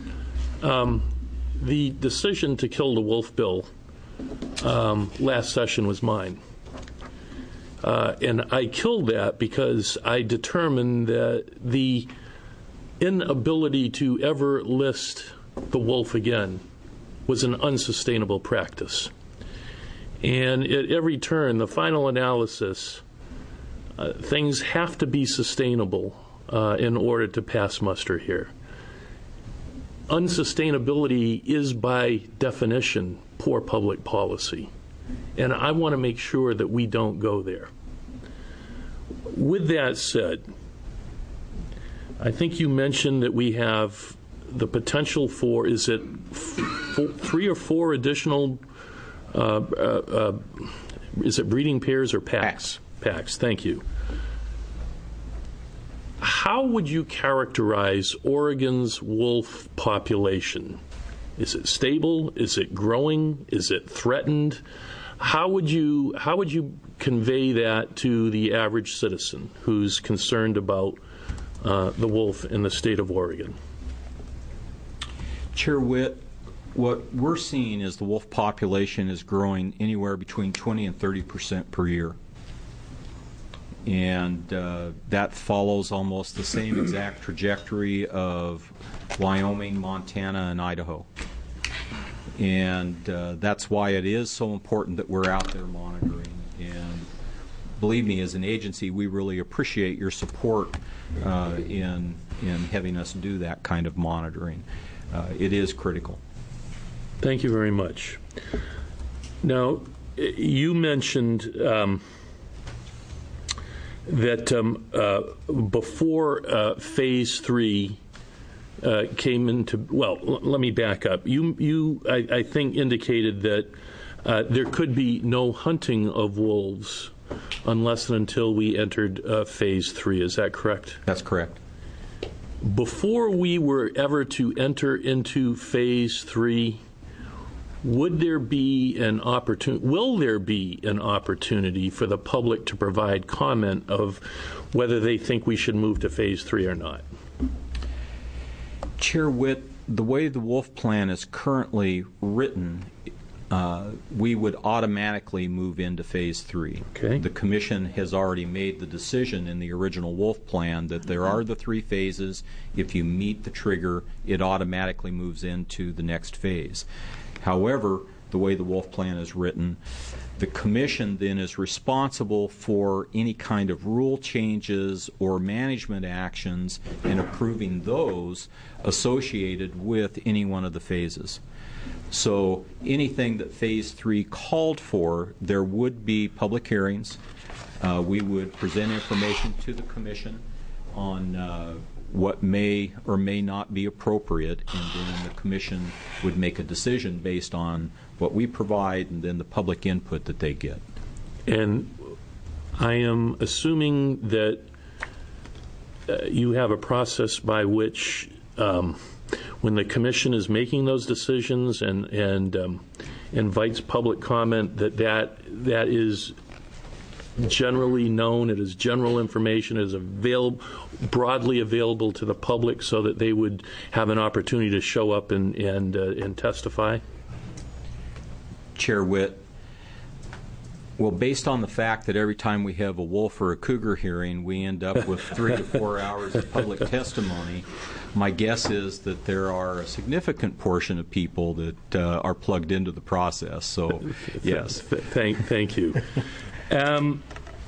The decision to kill the wolf bill last session was mine. And I killed that because I determined that the inability to ever list the wolf again was an unsustainable practice. And at every turn, the final analysis, things have to be sustainable in order to pass muster here. Unsustainability is, by definition, poor public policy. And I want to make sure that we don't go there. With that said, I think you mentioned that we have the potential for, is it 3 or 4 additional, is it breeding pairs or packs? Packs, thank you. How would you characterize Oregon's wolf population? Is it stable? Is it growing? Is it threatened? How would you convey that to the average citizen who's concerned about the wolf in the state of Oregon? Chair Witt, what we're seeing is the wolf population is growing anywhere between 20 and 30% per year. And that follows almost the same exact trajectory of Wyoming, Montana, and Idaho. And that's why it is so important that we're out there monitoring. And believe me, as an agency, we really appreciate your support in having us do that kind of monitoring. It is critical. Thank you very much. Now, you mentioned that before Phase 3 came into, well, let me back up. You I think, indicated that there could be no hunting of wolves unless and until we entered Phase 3. Is that correct? That's correct. Before we were ever to enter into Phase 3, would there be an opportunity, will there be an opportunity for the public to provide comment of whether they think we should move to Phase 3 or not? Chair Witt, the way the wolf plan is currently written, we would automatically move into Phase 3. Okay. The Commission has already made the decision in the original wolf plan that there are the 3 phases. If you meet the trigger, it automatically moves into the next phase. However, the way the wolf plan is written, the Commission then is responsible for any kind of rule changes or management actions and approving those associated with any one of the phases. So anything that Phase 3 called for, there would be public hearings. We would present information to the Commission on what may or may not be appropriate, and then the Commission would make a decision based on what we provide and then the public input that they get. And I am assuming that you have a process by which when the Commission is making those decisions and invites public comment, that is generally known, it is general information, it is broadly available to the public so that they would have an opportunity to show up and testify? Chair Witt, Well, based on the fact that every time we have a wolf or a cougar hearing, we end up with 3 to 4 hours of public testimony, my guess is that there are a significant portion of people that are plugged into the process. So, yes. Thank you. And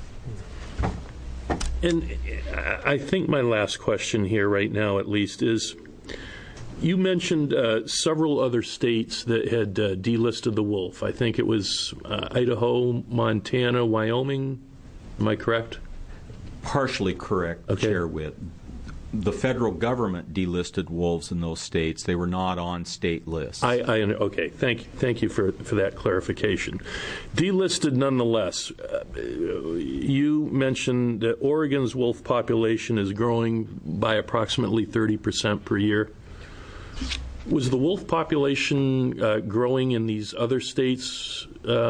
I think my last question here right now, at least, is you mentioned several other states that had delisted the wolf. I think it was Idaho, Montana, Wyoming. Am I correct? Partially correct, okay. Chair Witt. The federal government delisted wolves in those states. They were not on state lists. Okay. Thank you for that clarification. Delisted nonetheless. You mentioned that Oregon's wolf population is growing by approximately 30% per year. Was the wolf population growing in these other states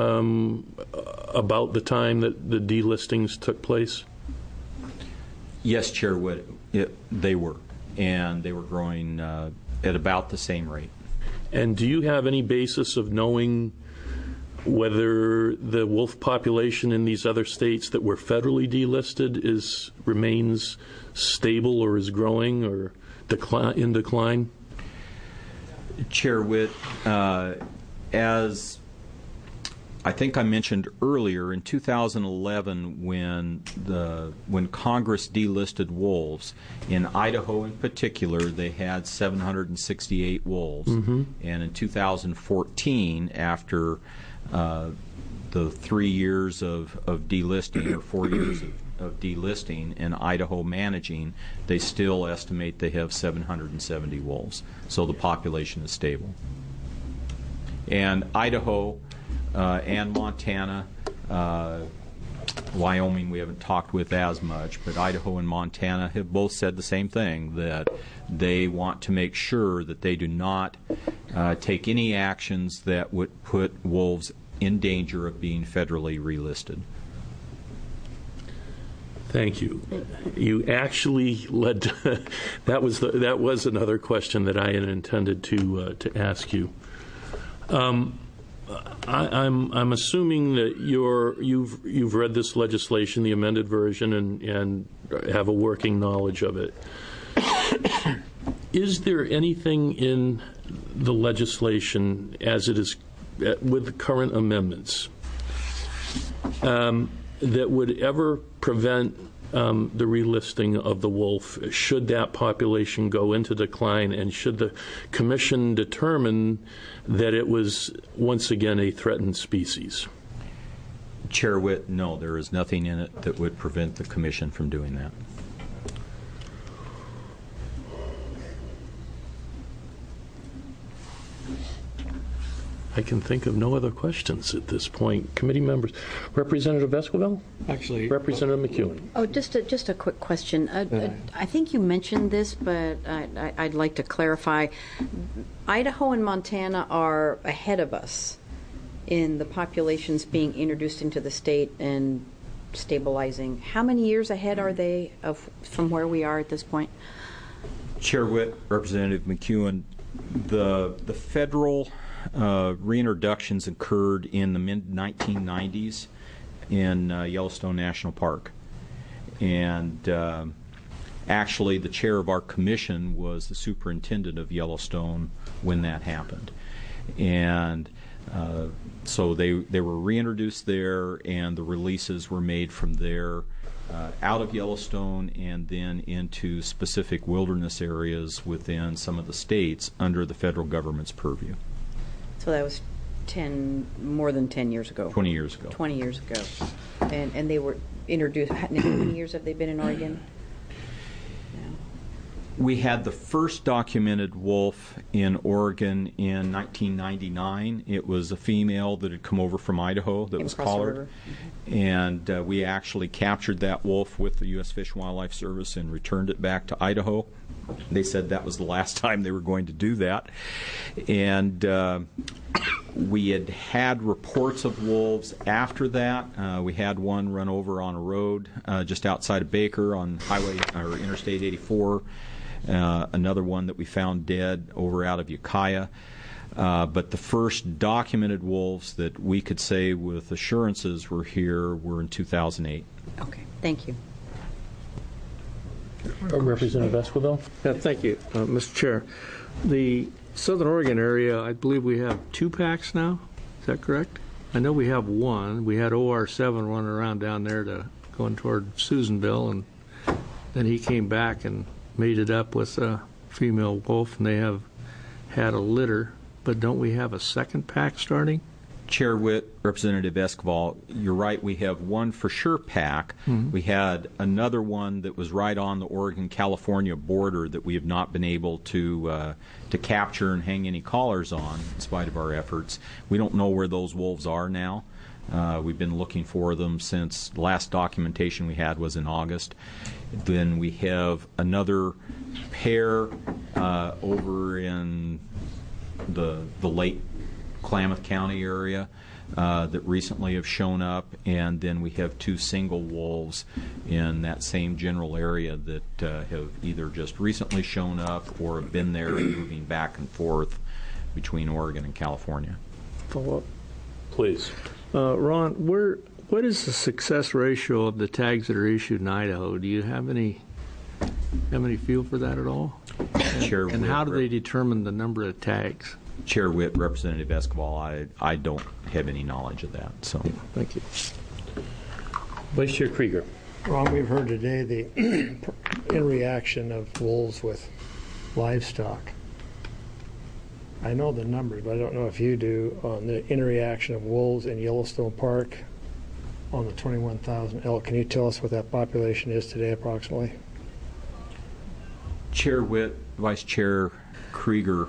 about the time that the delistings took place? Yes, Chair Witt, they were. And they were growing at about the same rate. And do you have any basis of knowing whether the wolf population in these other states that were federally delisted remains stable or is growing or in decline? Chair Witt, as I think I mentioned earlier, in 2011, when Congress delisted wolves, in Idaho in particular, they had 768 wolves. Mm-hmm. And in 2014, after the 3 years of delisting, or 4 years of delisting, and Idaho managing, they still estimate they have 770 wolves. So the population is stable. And Idaho and Montana, Wyoming we haven't talked with as much, but Idaho and Montana have both said the same thing, that they want to make sure that they do not take any actions that would put wolves in danger of being federally relisted. Thank you. You actually led to, that was another question that I had intended to ask you. I'm assuming that you've read this legislation, the amended version, and have a working knowledge of it. Is there anything in the legislation, as it is with the current amendments, that would ever prevent the relisting of the wolf should that population go into decline, and should the Commission determine that it was once again a threatened species? Chair Witt, no, there is nothing in it that would prevent the Commission from doing that. I can think of no other questions at this point. Committee members. Representative Esquivel? Actually, Representative McEwen. Oh, just a quick question. I think you mentioned this, but I'd like to clarify. Idaho and Montana are ahead of us in the populations being introduced into the state and stabilizing. How many years ahead are they from where we are at this point? Chair Witt, Representative McEwen, the federal reintroductions occurred in the mid-1990s in Yellowstone National Park. And actually, the chair of our commission was the superintendent of Yellowstone when that happened. And so they were reintroduced there, and the releases were made from there out of Yellowstone and then into specific wilderness areas within some of the states under the federal government's purview. So that was more than 10 years ago. 20 years ago. 20 years ago. And they were introduced. How many years have they been in Oregon? We had the first documented wolf in Oregon in 1999. It was a female that had come over from Idaho that was collared. And we actually captured that wolf with the U.S. Fish and Wildlife Service and returned it back to Idaho. They said that was the last time they were going to do that. And we had reports of wolves after that. We had one run over on a road just outside of Baker on Interstate 84. Another one that we found dead over out of Ukiah. But the first documented wolves that we could say with assurances were here were in 2008. Okay, thank you. Representative Esquivel? Yeah, thank you, Mr. Chair. The Southern Oregon area, I believe we have 2 packs now. Is that correct? I know we have one. We had OR7 running around down there going toward Susanville, and then he came back and mated up with a female wolf, and they have had a litter. But don't we have a second pack starting? Chair Witt, Representative Esquivel, you're right. We have one for sure pack. Mm-hmm. We had another one that was right on the Oregon-California border that we have not been able to capture and hang any collars on, in spite of our efforts. We don't know where those wolves are now. We've been looking for them since the last documentation we had was in August. Then we have another pair over in the Lake Klamath County area that recently have shown up, and then we have 2 single wolves in that same general area that have either just recently shown up or have been there and moving back and forth between Oregon and California. Follow up. Please. Ron, what is the success ratio of the tags that are issued in Idaho? Do you have any feel for that at all? Chair and Witt, how do they determine the number of tags? Chair Witt, Representative Esquivel, I don't have any knowledge of that. So, thank you. Vice Chair Krieger. Ron, we've heard today the in reaction of wolves with livestock. I know the numbers, but I don't know if you do, on the interaction of wolves in Yellowstone Park on the 21,000 elk. Can you tell us what that population is today approximately? Chair Witt, Vice Chair Krieger,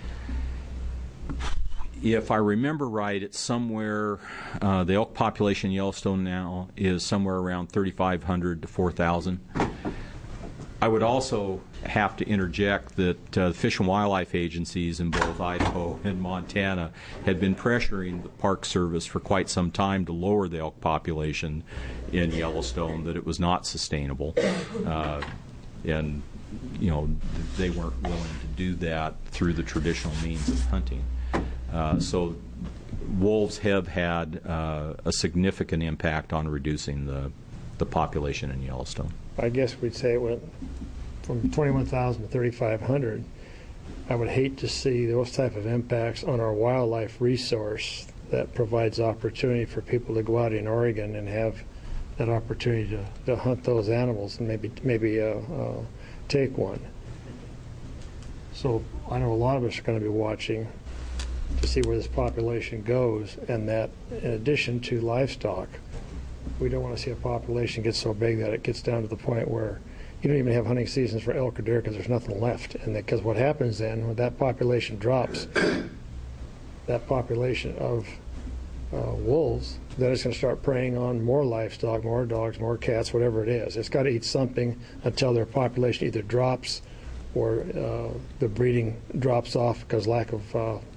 if I remember right, it's somewhere, the elk population in Yellowstone now is somewhere around 3,500 to 4,000. I would also have to interject that the Fish and Wildlife agencies in both Idaho and Montana had been pressuring the Park Service for quite some time to lower the elk population in Yellowstone, that it was not sustainable. And, you know, they weren't willing to do that through the traditional means of hunting. So wolves have had a significant impact on reducing the population in Yellowstone. I guess we'd say it went from 21,000 to 3,500. I would hate to see those type of impacts on our wildlife resource that provides opportunity for people to go out in Oregon and have that opportunity to hunt those animals and maybe take one. So I know a lot of us are going to be watching to see where this population goes, and that in addition to livestock, we don't want to see a population get so big that it gets down to the point where you don't even have hunting seasons for elk or deer because there's nothing left. And because what happens then, when that population drops, that population of wolves, then it's going to start preying on more livestock, more dogs, more cats, whatever it is. It's got to eat something until their population either drops or the breeding drops off because lack of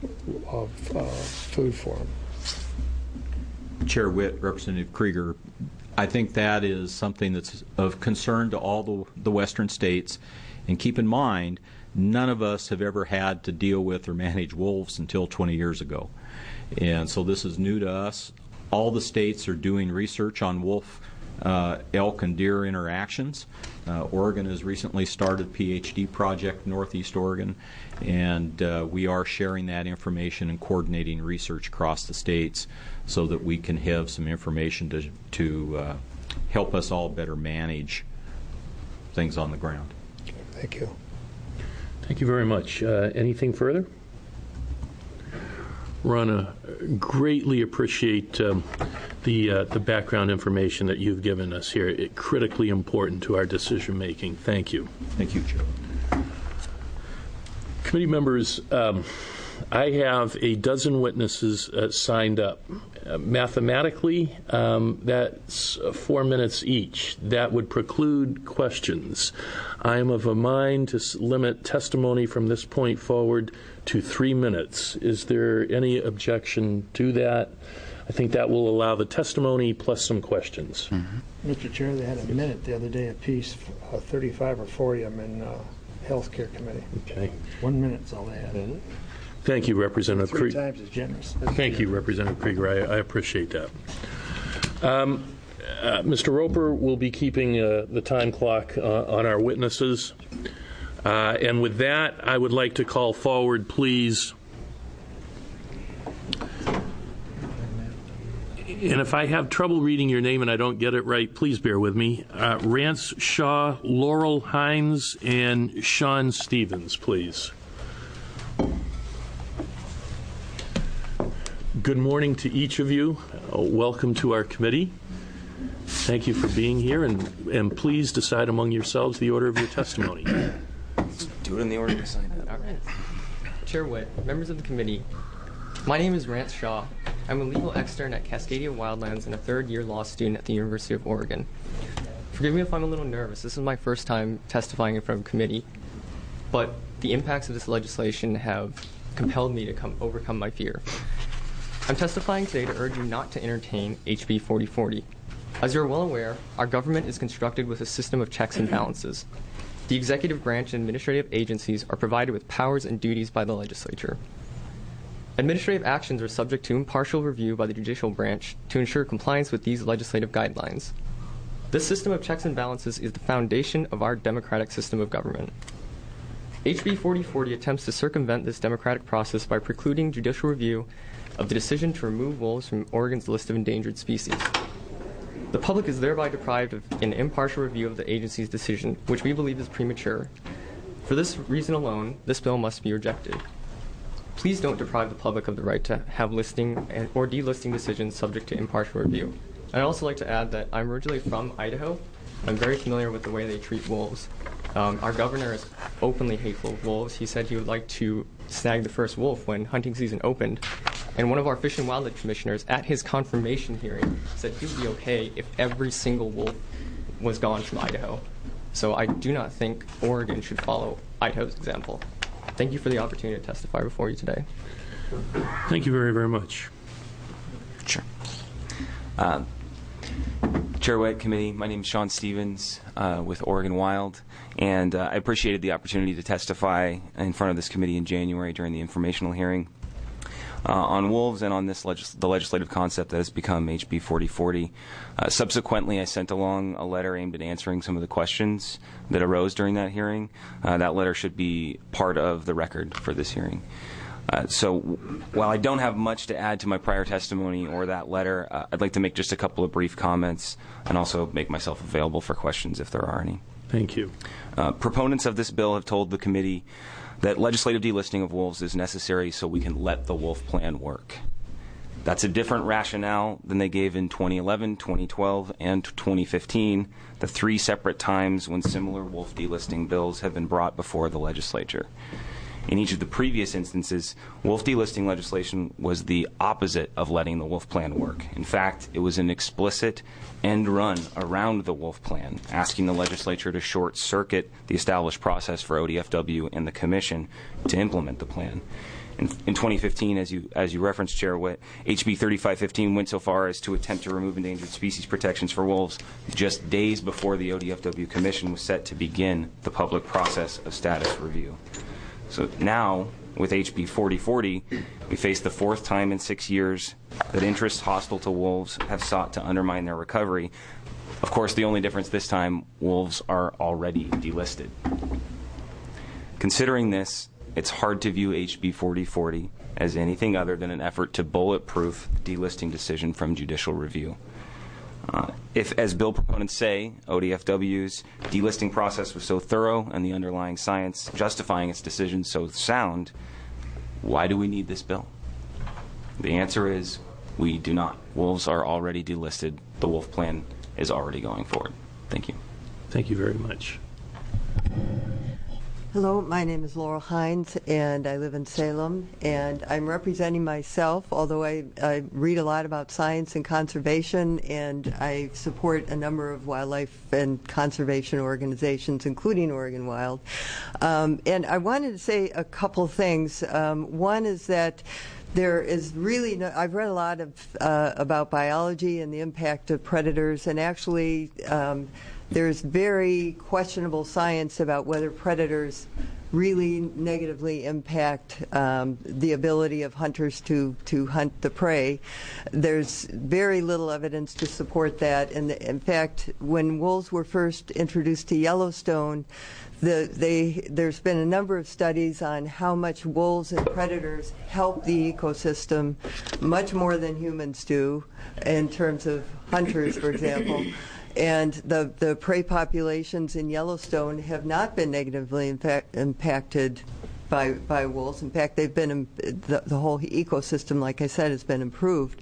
food for them. Chair Witt, Representative Krieger, I think that is something that's of concern to all the western states. And keep in mind, none of us have ever had to deal with or manage wolves until 20 years ago. And so this is new to us. All the states are doing research on wolf, elk, and deer interactions. Oregon has recently started a PhD project, Northeast Oregon, and we are sharing that information and coordinating research across the states so that we can have some information to help us all better manage things on the ground. Thank you. Thank you very much. Anything further? Ron, greatly appreciate the background information that you've given us here. It's critically important to our decision making. Thank you. Thank you, Chair. Committee members, I have a dozen witnesses signed up. Mathematically, that's 4 minutes each. That would preclude questions. I am of a mind to limit testimony from this point forward to 3 minutes. Is there any objection to that? I think that will allow the testimony plus some questions. Mm-hmm. Mr. Chair, they had a minute the other day apiece, 35 or 40 of them in Healthcare Committee. Okay. 1 minute's all they had. Thank you, Representative Three Krieger. times as generous. Thank you, Representative Krieger. I appreciate that. Mr. Roper will be keeping the time clock on our witnesses. And with that, I would like to call forward, please. And if I have trouble reading your name and I don't get it right, please bear with me. Rance Shaw, Laurel Hines, and Sean Stevens, please. Good morning to each of you. Welcome to our committee. Thank you for being here, and please decide among yourselves the order of your testimony. Do it in the order you signed up. All right. Chair Witt, members of the committee, my name is Rance Shaw. I'm a legal extern at Cascadia Wildlands and a third-year law student at the University of Oregon. Forgive me if I'm a little nervous. This is my first time testifying in front of a committee, but the impacts of this legislation have compelled me to overcome my fear. I'm testifying today to urge you not to entertain HB 4040. As you're well aware, our government is constructed with a system of checks and balances. The executive branch and administrative agencies are provided with powers and duties by the legislature. Administrative actions are subject to impartial review by the judicial branch to ensure compliance with these legislative guidelines. This system of checks and balances is the foundation of our democratic system of government. HB 4040 attempts to circumvent this democratic process by precluding judicial review of the decision to remove wolves from Oregon's list of endangered species. The public is thereby deprived of an impartial review of the agency's decision, which we believe is premature. For this reason alone, this bill must be rejected. Please don't deprive the public of the right to have listing or delisting decisions subject to impartial review. I'd also like to add that I'm originally from Idaho. I'm very familiar with the way they treat wolves. Our governor is openly hateful of wolves. He said he would like to snag the first wolf when hunting season opened. And one of our Fish and Wildlife commissioners at his confirmation hearing said he would be okay if every single wolf was gone from Idaho. So I do not think Oregon should follow Idaho's example. Thank you for the opportunity to testify before you today. Thank you very, very much. Sure. Chair Witt, Committee, my name is Sean Stevens with Oregon Wild, and I appreciated the opportunity to testify in front of this committee in January during the informational hearing on wolves and on this the legislative concept that has become HB 4040. Subsequently, I sent along a letter aimed at answering some of the questions that arose during that hearing. That letter should be part of the record for this hearing. So while I don't have much to add to my prior testimony or that letter, I'd like to make just a couple of brief comments and also make myself available for questions if there are any. Thank you. Proponents of this bill have told the committee that legislative delisting of wolves is necessary so we can let the wolf plan work. That's a different rationale than they gave in 2011, 2012, and 2015, the three separate times when similar wolf delisting bills have been brought before the legislature. In each of the previous instances, wolf delisting legislation was the opposite of letting the wolf plan work. In fact, it was an explicit end run around the wolf plan, asking the legislature to short-circuit the established process for ODFW and the Commission to implement the plan. In 2015, as you referenced, Chair Witt, HB 3515 went so far as to attempt to remove endangered species protections for wolves just days before the ODFW Commission was set to begin the public process of status review. So now, with HB 4040, we face the fourth time in 6 years that interests hostile to wolves have sought to undermine their recovery. Of course, the only difference this time, wolves are already delisted. Considering this, it's hard to view HB 4040 as anything other than an effort to bulletproof the delisting decision from judicial review. If, as bill proponents say, ODFW's delisting process was so thorough and the underlying science justifying its decision so sound, why do we need this bill? The answer is we do not. Wolves are already delisted. The wolf plan is already going forward. Thank you. Thank you very much. Hello, my name is Laurel Hines, and I live in Salem, and I'm representing myself, although I read a lot about science and conservation, and I support a number of wildlife and conservation organizations, including Oregon Wild. And I wanted to say a couple things. One is that there is really no, I've read a lot of about biology and the impact of predators, and actually there's very questionable science about whether predators really negatively impact the ability of hunters to hunt the prey. There's very little evidence to support that. And in fact, when wolves were first introduced to Yellowstone, there's been a number of studies on how much wolves and predators help the ecosystem, much more than humans do, in terms of hunters, for example. And the prey populations in Yellowstone have not been negatively impacted by wolves. In fact, they've been the whole ecosystem, like I said, has been improved.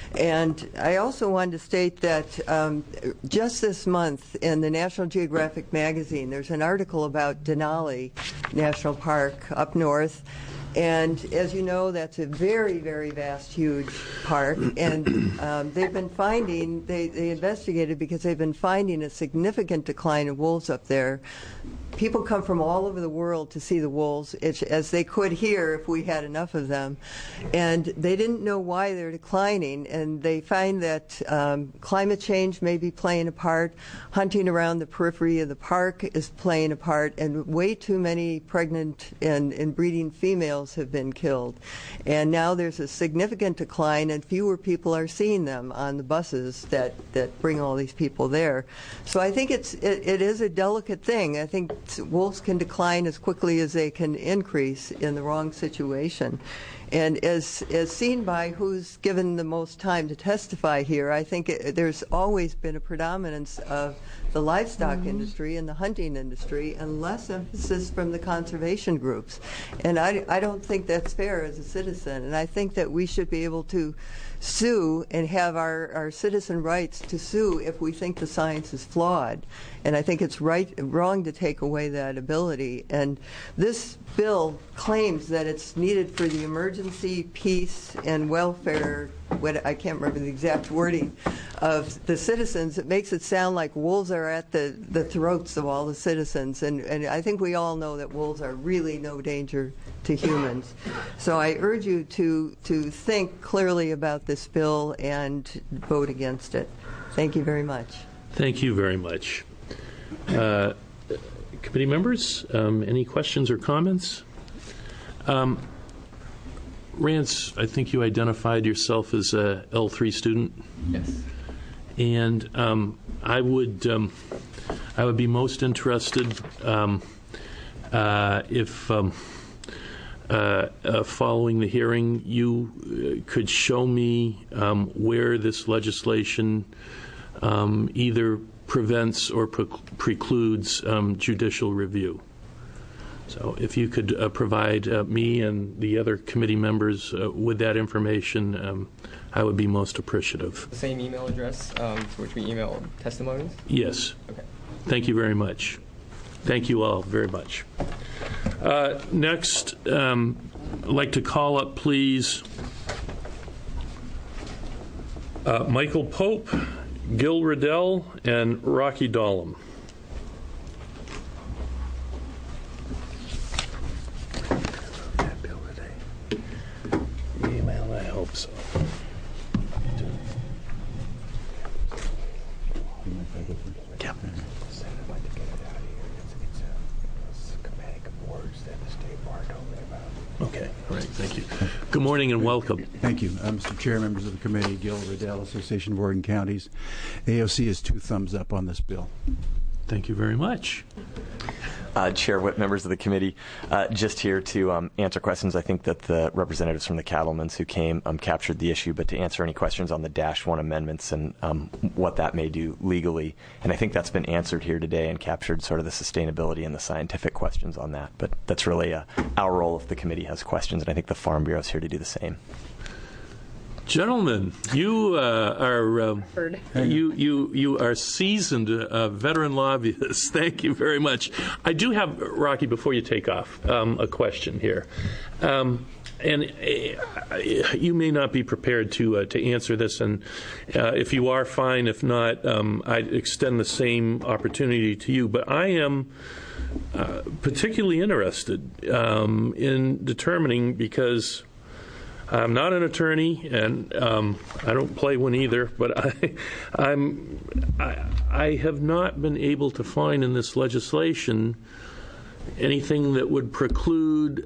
And I also wanted to state that just this month in the National Geographic magazine, there's an article about Denali National Park up north. And as you know, that's a very, very vast, huge park. And they've been finding, they investigated because they've been finding a significant decline of wolves up there. People come from all over the world to see the wolves, as they could here if we had enough of them. And they didn't know why they're declining. And they find that climate change may be playing a part. Hunting around the periphery of the park is playing a part. And way too many pregnant and breeding females have been killed. And now there's a significant decline, and fewer people are seeing them on the buses that bring all these people there. So I think it is a delicate thing. I think wolves can decline as quickly as they can increase in the wrong situation. And as seen by who's given the most time to testify here, I think there's always been a predominance of the livestock industry and the hunting industry, and less emphasis from the conservation groups. And I don't think that's fair as a citizen. And I think that we should be able to sue and have our citizen rights to sue if we think the science is flawed. And I think it's wrong to take away that ability. And this bill claims that it's needed for the emergency, peace, and welfare, I can't remember the exact wording, of the citizens. It makes it sound like wolves are at the throats of all the citizens. And I think we all know that wolves are really no danger to humans. So I urge you to think clearly about this bill and vote against it. Thank you very much. Thank you very much. Committee members, any questions or comments? Rance, I think you identified yourself as a L3 student. Yes. And I would be most interested if following the hearing you could show me where this legislation either prevents or precludes judicial review. So if you could provide me and the other committee members with that information, I would be most appreciative. The same email address to which we email testimonies? Yes. Okay. Thank you very much. Thank you all very much. Next, I'd like to call up, please, Michael Pope, Gil Riddell, and Rocky Dahlem. Email, I hope so. Yeah. Okay, all right, thank you. Good morning and welcome. Thank you. Mr. Chair, members of the committee, Gil Riddell, Association of Oregon Counties. AOC is 2 thumbs up on this bill. Thank you very much. Chair Witt, members of the committee, just here to answer questions. I think that the representatives from the cattlemen's who came captured the issue, but to answer any questions on the -1 amendments and what that may do legally. And I think that's been answered here today and captured sort of the sustainability and the scientific questions on that. But that's really our role if the committee has questions, and I think the Farm Bureau is here to do the same. Gentlemen, you you are seasoned veteran lobbyists. Thank you very much. I do have, Rocky, before you take off, a question here, and you may not be prepared to answer this, and if you are, fine. If not, I'd extend the same opportunity to you. But I am particularly interested in determining, because I'm not an attorney, and I don't play one either, but I have not been able to find in this legislation anything that would preclude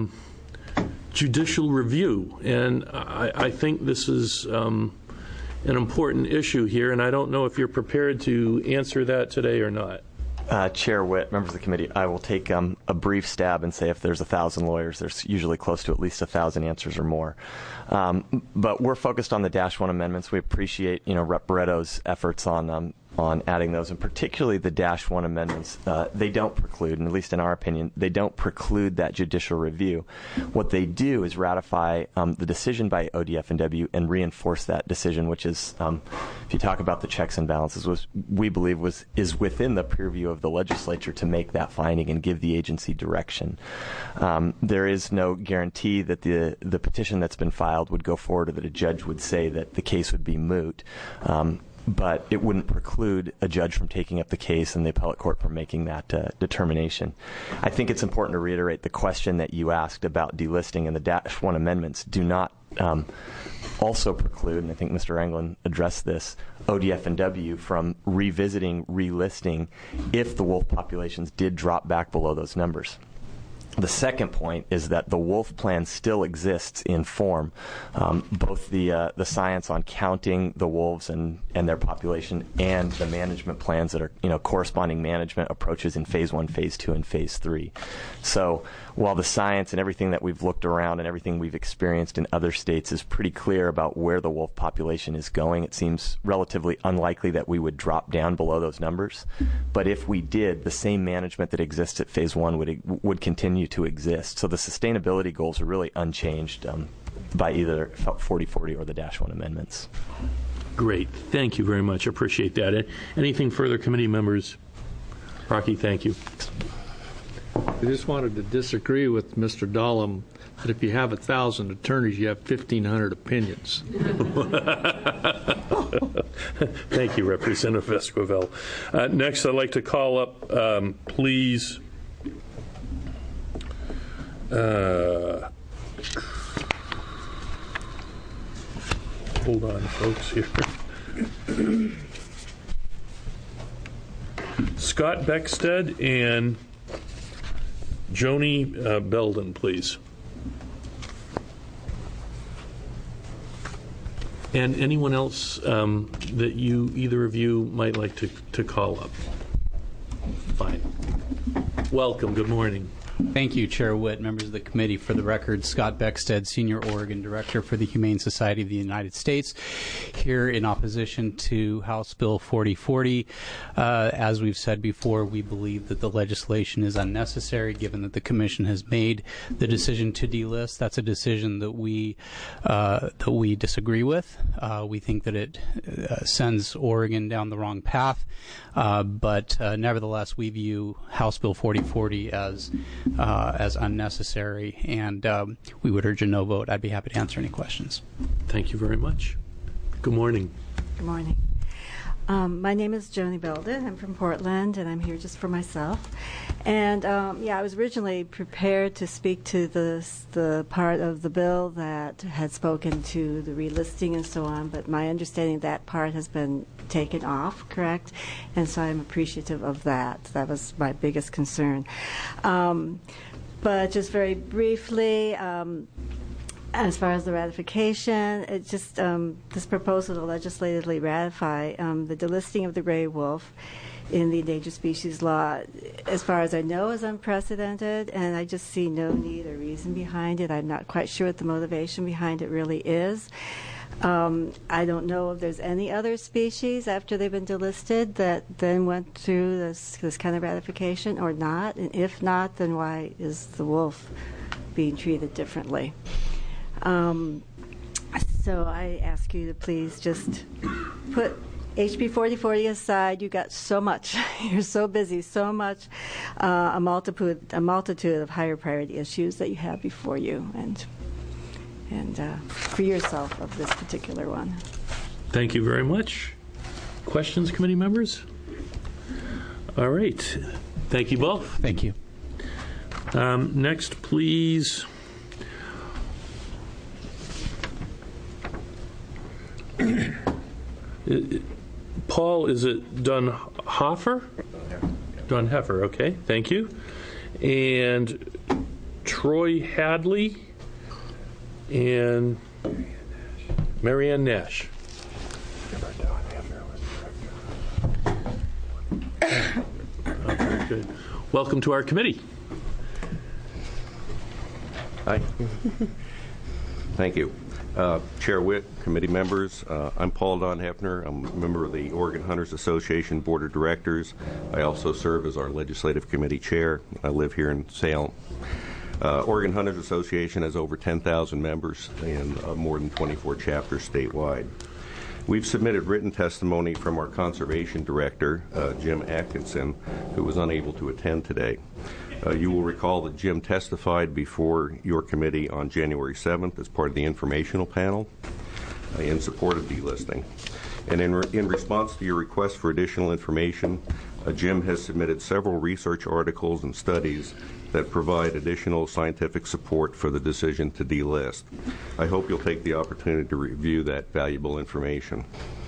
judicial review. And I think this is an important issue here, and I don't know if you're prepared to answer that today or not. Chair Witt, members of the committee, I will take a brief stab and say if there's 1,000 lawyers, there's usually close to at least 1,000 answers or more. But we're focused on the -1 amendments. We appreciate, Rep. Barretto's efforts on adding those, and particularly the -1 amendments. They don't preclude, and at least in our opinion, they don't preclude that judicial review. What they do is ratify the decision by ODF&W and reinforce that decision, which is, if you talk about the checks and balances, we believe is within the purview of the legislature to make that finding and give the agency direction. There is no guarantee that the petition that's been filed would go forward, or that a judge would say that the case would be moot. But it wouldn't preclude a judge from taking up the case and the appellate court from making that determination. I think it's important to reiterate the question that you asked about delisting, and the -1 amendments do not also preclude, and I think Mr. Anglin addressed this, ODF&W from revisiting, relisting if the wolf populations did drop back below those numbers. The second point is that the wolf plan still exists in form, both the science on counting the wolves and their population, and the management plans that are corresponding management approaches in phase 1, phase 2, and phase 3. So while the science and everything that we've looked around and everything we've experienced in other states is pretty clear about where the wolf population is going, it seems relatively unlikely that we would drop down below those numbers. But if we did, the same management that exists at phase 1 would continue to exist. So the sustainability goals are really unchanged by either 4040 or the -1 amendments. Great. Thank you very much. Appreciate that. Anything further, committee members? Rocky, thank you. I just wanted to disagree with Mr. Dahlem that if you have 1,000 attorneys, you have 1,500 opinions. Thank you, Representative Esquivel. Next, I'd like to call up, please, hold on, folks, here. Scott Beckstead and Joni Belden, please. And anyone else that either of you might like to call up. Fine. Welcome. Good morning. Thank you, Chair Witt, members of the committee. For the record, Scott Beckstead, Senior Oregon Director for the Humane Society of the United States, here in opposition to House Bill 4040. As we've said before, we believe that the legislation is unnecessary, given that the Commission has made the decision to delist. That's a decision that we disagree with. We think that it sends Oregon down the wrong path, but nevertheless, we view House Bill 4040 as unnecessary, and we would urge a no vote. I'd be happy to answer any questions. Thank you very much. Good morning. Good morning. My name is Joni Belden. I'm from Portland, and I'm here just for myself. And I was originally prepared to speak to the part of the bill that had spoken to the relisting and so on, but my understanding that part has been taken off, correct? And so I'm appreciative of that. That was my biggest concern. But just very briefly, as far as the ratification, it just this proposal to legislatively ratify the delisting of the gray wolf in the endangered species law, as far as I know, is unprecedented, and I just see no need or reason behind it. I'm not quite sure what the motivation behind it really is. I don't know if there's any other species after they've been delisted that then went through this kind of ratification or not, and if not, then why is the wolf being treated differently? So I ask you to please just put HB 4040 aside. You got so much. You're so busy. So much. A multitude of higher priority issues that you have before you, and free yourself of this particular one. Thank you very much. Questions, committee members? All right. Thank you both. Thank you. Next, please. Paul, is it Dunhofer? Dunhofer, okay. Thank you. and Troy Hadley and Marianne Nash. Okay. Welcome to our committee. Hi. Thank you. Chair Witt, committee members, I'm Paul Don Hefner. I'm a member of the Oregon Hunters Association Board of Directors. I also serve as our legislative committee chair. I live here in Salem. Oregon Hunters Association has over 10,000 members and more than 24 chapters statewide. We've submitted written testimony from our conservation director, Jim Atkinson, who was unable to attend today. You will recall that Jim testified before your committee on January 7th as part of the informational panel in support of delisting. And in response to your request for additional information, Jim has submitted several research articles and studies that provide additional scientific support for the decision to delist. I hope you'll take the opportunity to review that valuable information.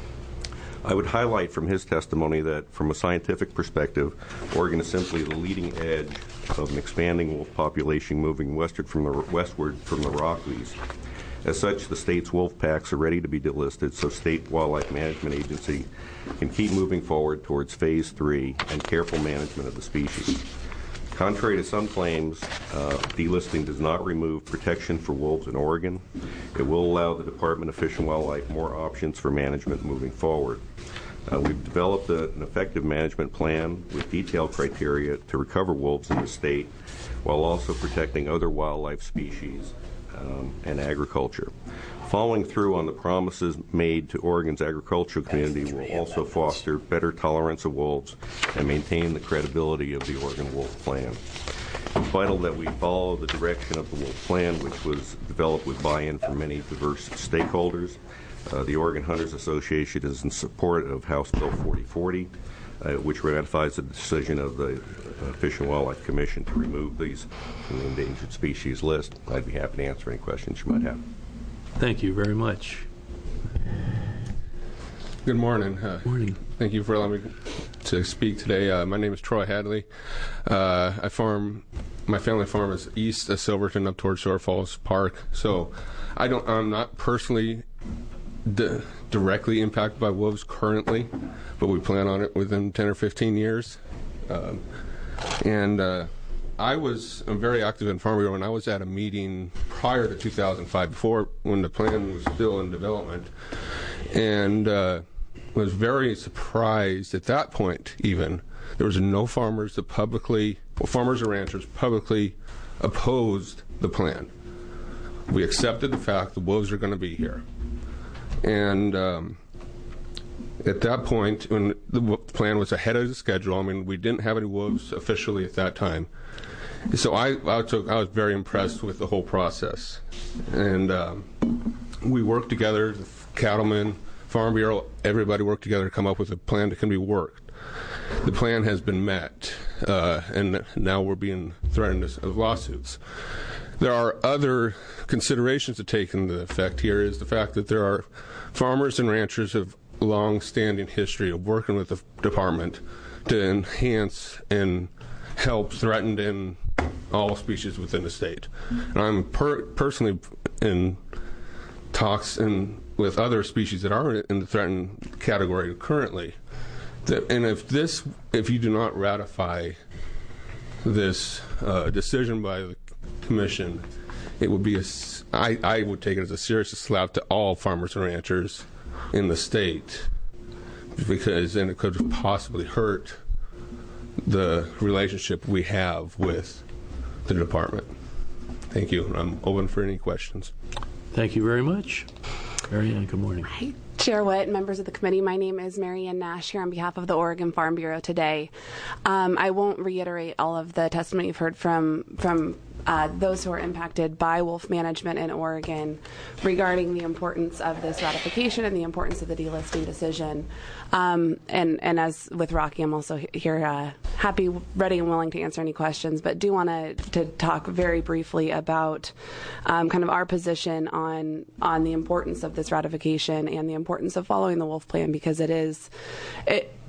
I would highlight from his testimony that from a scientific perspective, Oregon is simply the leading edge of an expanding wolf population moving westward from the Rockies. As such, the state's wolf packs are ready to be delisted so State Wildlife Management Agency can keep moving forward towards Phase 3 and careful management of the species. Contrary to some claims, delisting does not remove protection for wolves in Oregon. It will allow the Department of Fish and Wildlife more options for management moving forward. We've developed an effective management plan with detailed criteria to recover wolves in the state while also protecting other wildlife species and agriculture. Following through on the promises made to Oregon's agricultural community will also foster better tolerance of wolves and maintain the credibility of the Oregon Wolf Plan. It's vital that we follow the direction of the Wolf Plan, which was developed with buy-in from many diverse stakeholders. The Oregon Hunters Association is in support of House Bill 4040, which ratifies the decision of the Fish and Wildlife Commission to remove these from the endangered species list. I'd be happy to answer any questions you might have. Thank you very much. Good morning. Morning. Thank you for allowing me to speak today. My name is Troy Hadley. My family farm is east of Silverton up towards Shore Falls Park. So I'm not personally directly impacted by wolves currently, but we plan on it within 10 or 15 years. I'm very active in Farm Bureau, and I was at a meeting prior to 2005, before when the plan was still in development, and was very surprised at that point. Even there was no farmers that farmers or ranchers publicly opposed the plan. We accepted the fact the wolves are going to be here, and at that point, when the plan was ahead of the schedule, we didn't have any wolves officially at that time. So I was very impressed with the whole process. And we worked together, the cattlemen, Farm Bureau, everybody worked together to come up with a plan that can be worked. The plan has been met, and now we're being threatened with lawsuits. There are other considerations to take into effect here is the fact that there are farmers and ranchers who have long-standing history of working with the department to enhance and help threatened and all species within the state. And I'm personally in talks with other species that are in the threatened category currently. And if you do not ratify this decision by the commission, it would be I would take it as a serious slap to all farmers and ranchers in the state, because then it could possibly hurt the relationship we have with the department. Thank you. I'm open for any questions. Thank you very much. Marianne, good morning. Hi, Chair Witt, members of the committee. My name is Marianne Nash here on behalf of the Oregon Farm Bureau today. I won't reiterate all of the testimony you've heard from those who are impacted by wolf management in Oregon regarding the importance of this ratification and the importance of the delisting decision. And as with Rocky, I'm also here happy, ready, and willing to answer any questions, but do want to talk very briefly about kind of our position on the importance of this ratification and the importance of following the wolf plan, because it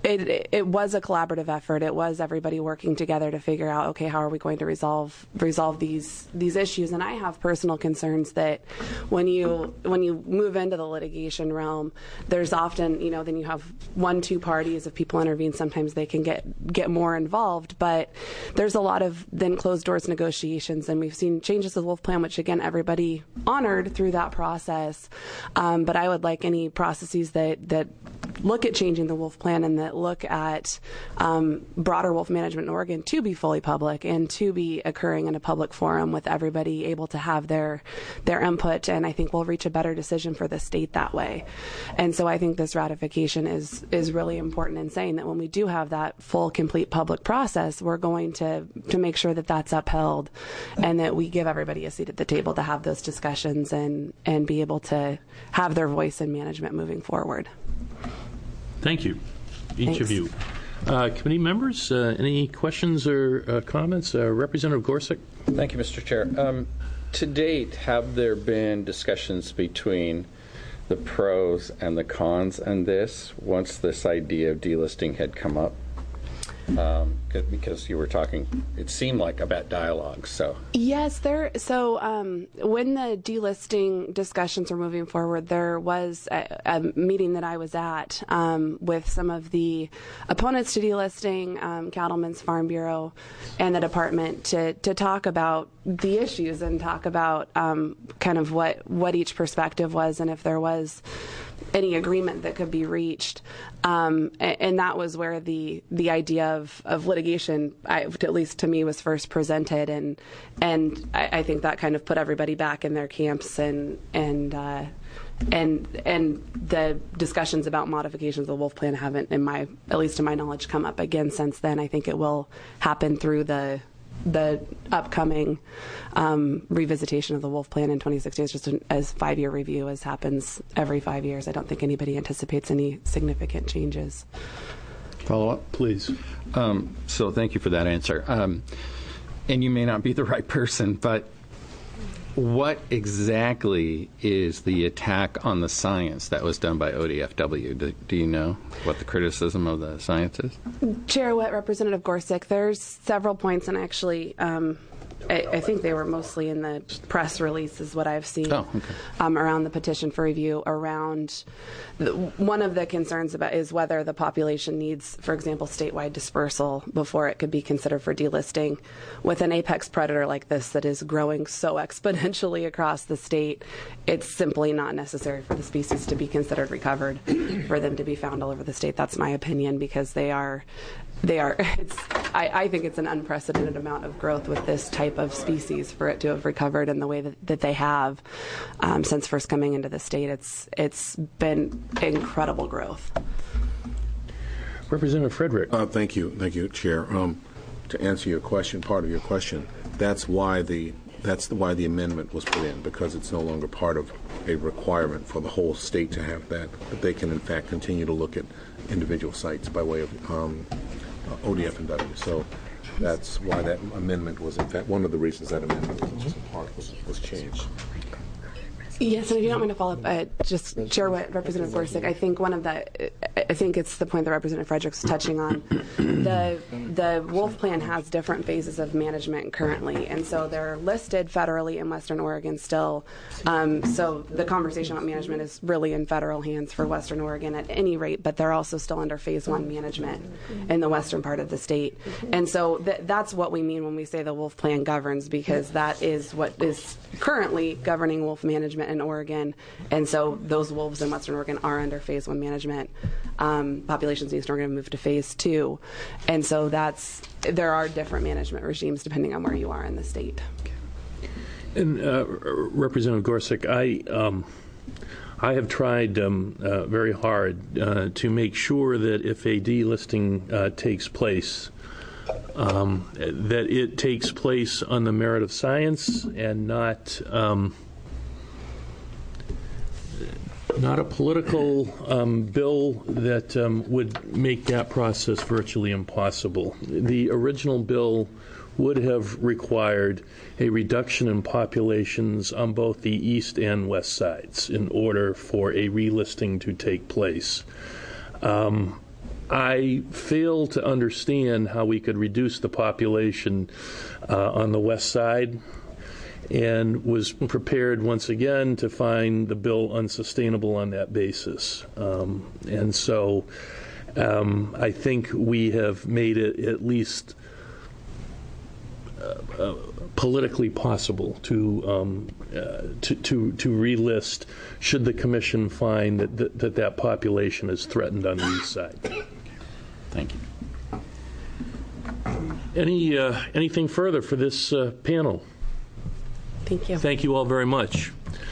it was a collaborative effort. It was everybody working together to figure out, okay, how are we going to resolve these issues? And I have personal concerns that when you move into the litigation realm, there's often, then you have 1-2 parties. If people intervene, sometimes they can get more involved. But there's a lot of then closed doors negotiations, and we've seen changes to the Wolf Plan, which again everybody honored through that process. But I would like any processes that look at changing the Wolf Plan and that look at broader wolf management in Oregon to be fully public and to be occurring in a public forum with everybody able to have their input. And I think we'll reach a better decision for the state that way. And so I think this ratification is really important in saying that when we do have that full, complete public process, we're going to make sure that that's upheld and that we give everybody a seat at the table to have those discussions and be able to have their voice in management moving forward. Thank you, each of you. Committee members, any questions or comments? Representative Gorsuch. Thank you, Mr. Chair. To date, have there been discussions between the pros and the cons on this once this idea of delisting had come up? Because you were talking, it seemed like about dialogue. So yes, when the delisting discussions were moving forward, there was a meeting that I was at with some of the opponents to delisting, Cattlemen's Farm Bureau, and the department to talk about the issues and talk about kind of what each perspective was and if there was any agreement that could be reached. And that was where the idea of litigation, at least to me, was first presented. And I think that kind of put everybody back in their camps and the discussions about modifications of the Wolf Plan haven't, at least to my knowledge, come up again since then. I think it will happen through the upcoming revisitation of the Wolf Plan in 2016. It's just as 5-year review as happens every 5 years. I don't think anybody anticipates any significant changes. Follow up, please. So thank you for that answer. And you may not be the right person, but what exactly is the attack on the science that was done by ODFW? Do you know what the criticism of the science is? Chair Witt, Representative Gorsuch, there's several points, and actually I think they were mostly in the press release is what I've seen around the petition for review. Around one of the concerns about is whether the population needs, for example, statewide dispersal before it could be considered for delisting. With an apex predator like this that is growing so exponentially across the state, it's simply not necessary for the species to be considered recovered for them to be found all over the state. That's my opinion, because they are. I think it's an unprecedented amount of growth with this type of species for it to have recovered in the way that they have since first coming into the state. It's been incredible growth. Representative Frederick. Thank you, Chair. To answer your question, part of your question, that's why the amendment was put in, because it's no longer part of a requirement for the whole state to have that, but they can in fact continue to look at individual sites by way of ODFW. So that's why that amendment was, in fact, one of the reasons that amendment was changed. Yes, and if you don't mind to follow up, just share what Representative Gorsuch. I think it's the point that Representative Fredericks is touching on. The Wolf Plan has different phases of management currently, and so they're listed federally in Western Oregon still. So the conversation about management is really in federal hands for Western Oregon at any rate, but they're also still under Phase 1 management in the western part of the state. And so that's what we mean when we say the Wolf Plan governs, because that is what is currently governing wolf management in Oregon, and so those wolves in Western Oregon are under Phase 1 management. Populations in Eastern Oregon have moved to Phase 2, and so there are different management regimes depending on where you are in the state. And Representative Gorsuch, I have tried very hard to make sure that if a delisting takes place, that it takes place on the merit of science and not a political bill that would make that process virtually impossible. The original bill would have required a reduction in populations on both the east and west sides in order for a relisting to take place. I fail to understand how we could reduce the population on the west side, and was prepared once again to find the bill unsustainable on that basis. And so I think we have made it at least politically possible to relist should the commission find that population is threatened on the east side. Thank you. Anything further for this panel? Thank you. Thank you all very much.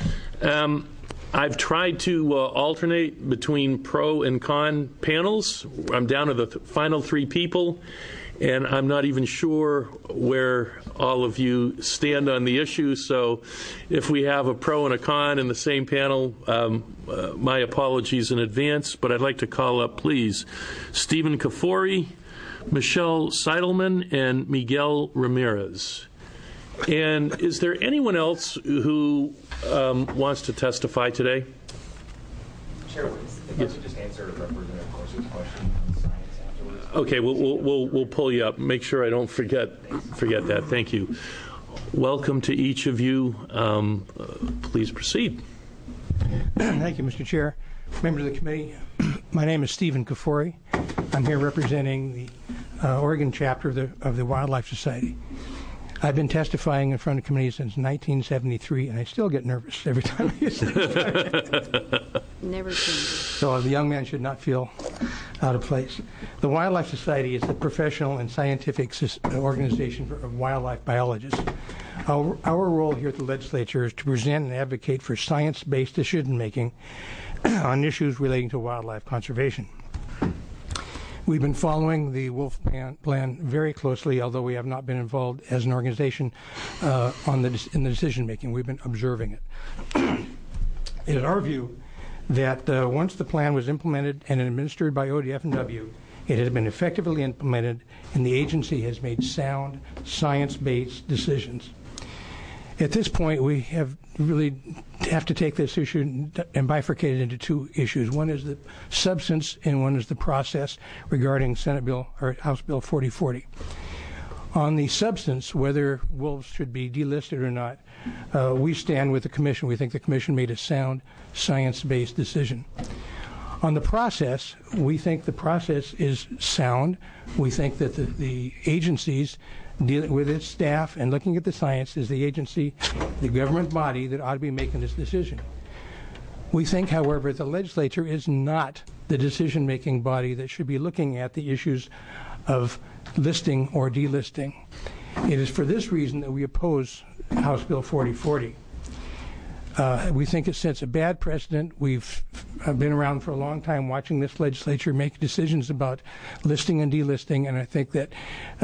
I've tried to alternate between pro and con panels. I'm down to the final three people, and I'm not even sure where all of you stand on the issue. So if we have a pro and a con in the same panel, my apologies in advance, but I'd like to call up, please, Stephen Kafoury, Michelle Seidelman, and Miguel Ramirez. And is there anyone else who wants to testify today? Chair, if I could just answer Representative Corso's question on science afterwards. Okay, we'll pull you up. Make sure I don't forget that. Thank you. Welcome to each of you. Please proceed. Thank you, Mr. Chair. Members of the committee, my name is Stephen Kafoury. I'm here representing the Oregon chapter of the Wildlife Society. I've been testifying in front of committees since 1973, and I still get nervous every time I say it. Never changes. So the young man should not feel out of place. The Wildlife Society is the professional and scientific organization of wildlife biologists. Our role here at the legislature is to present and advocate for science-based decision-making on issues relating to wildlife conservation. We've been following the wolf plan very closely, although we have not been involved as an organization in the decision making. We've been observing it. It is our view that once the plan was implemented and administered by ODF&W, it has been effectively implemented, and the agency has made sound, science-based decisions. At this point, we have to take this issue and bifurcate it into two issues. One is the substance, and one is the process regarding Senate Bill or House Bill 4040. On the substance, whether wolves should be delisted or not, we stand with the Commission. We think the Commission made a sound, science-based decision. On the process, we think the process is sound. We think that the agencies dealing with its staff and looking at the science is the agency, the government body that ought to be making this decision. We think, however, the legislature is not the decision-making body that should be looking at the issues of listing or delisting. It is for this reason that we oppose House Bill 4040. We think it sets a bad precedent. We've been around for a long time watching this legislature make decisions about listing and delisting, and I think that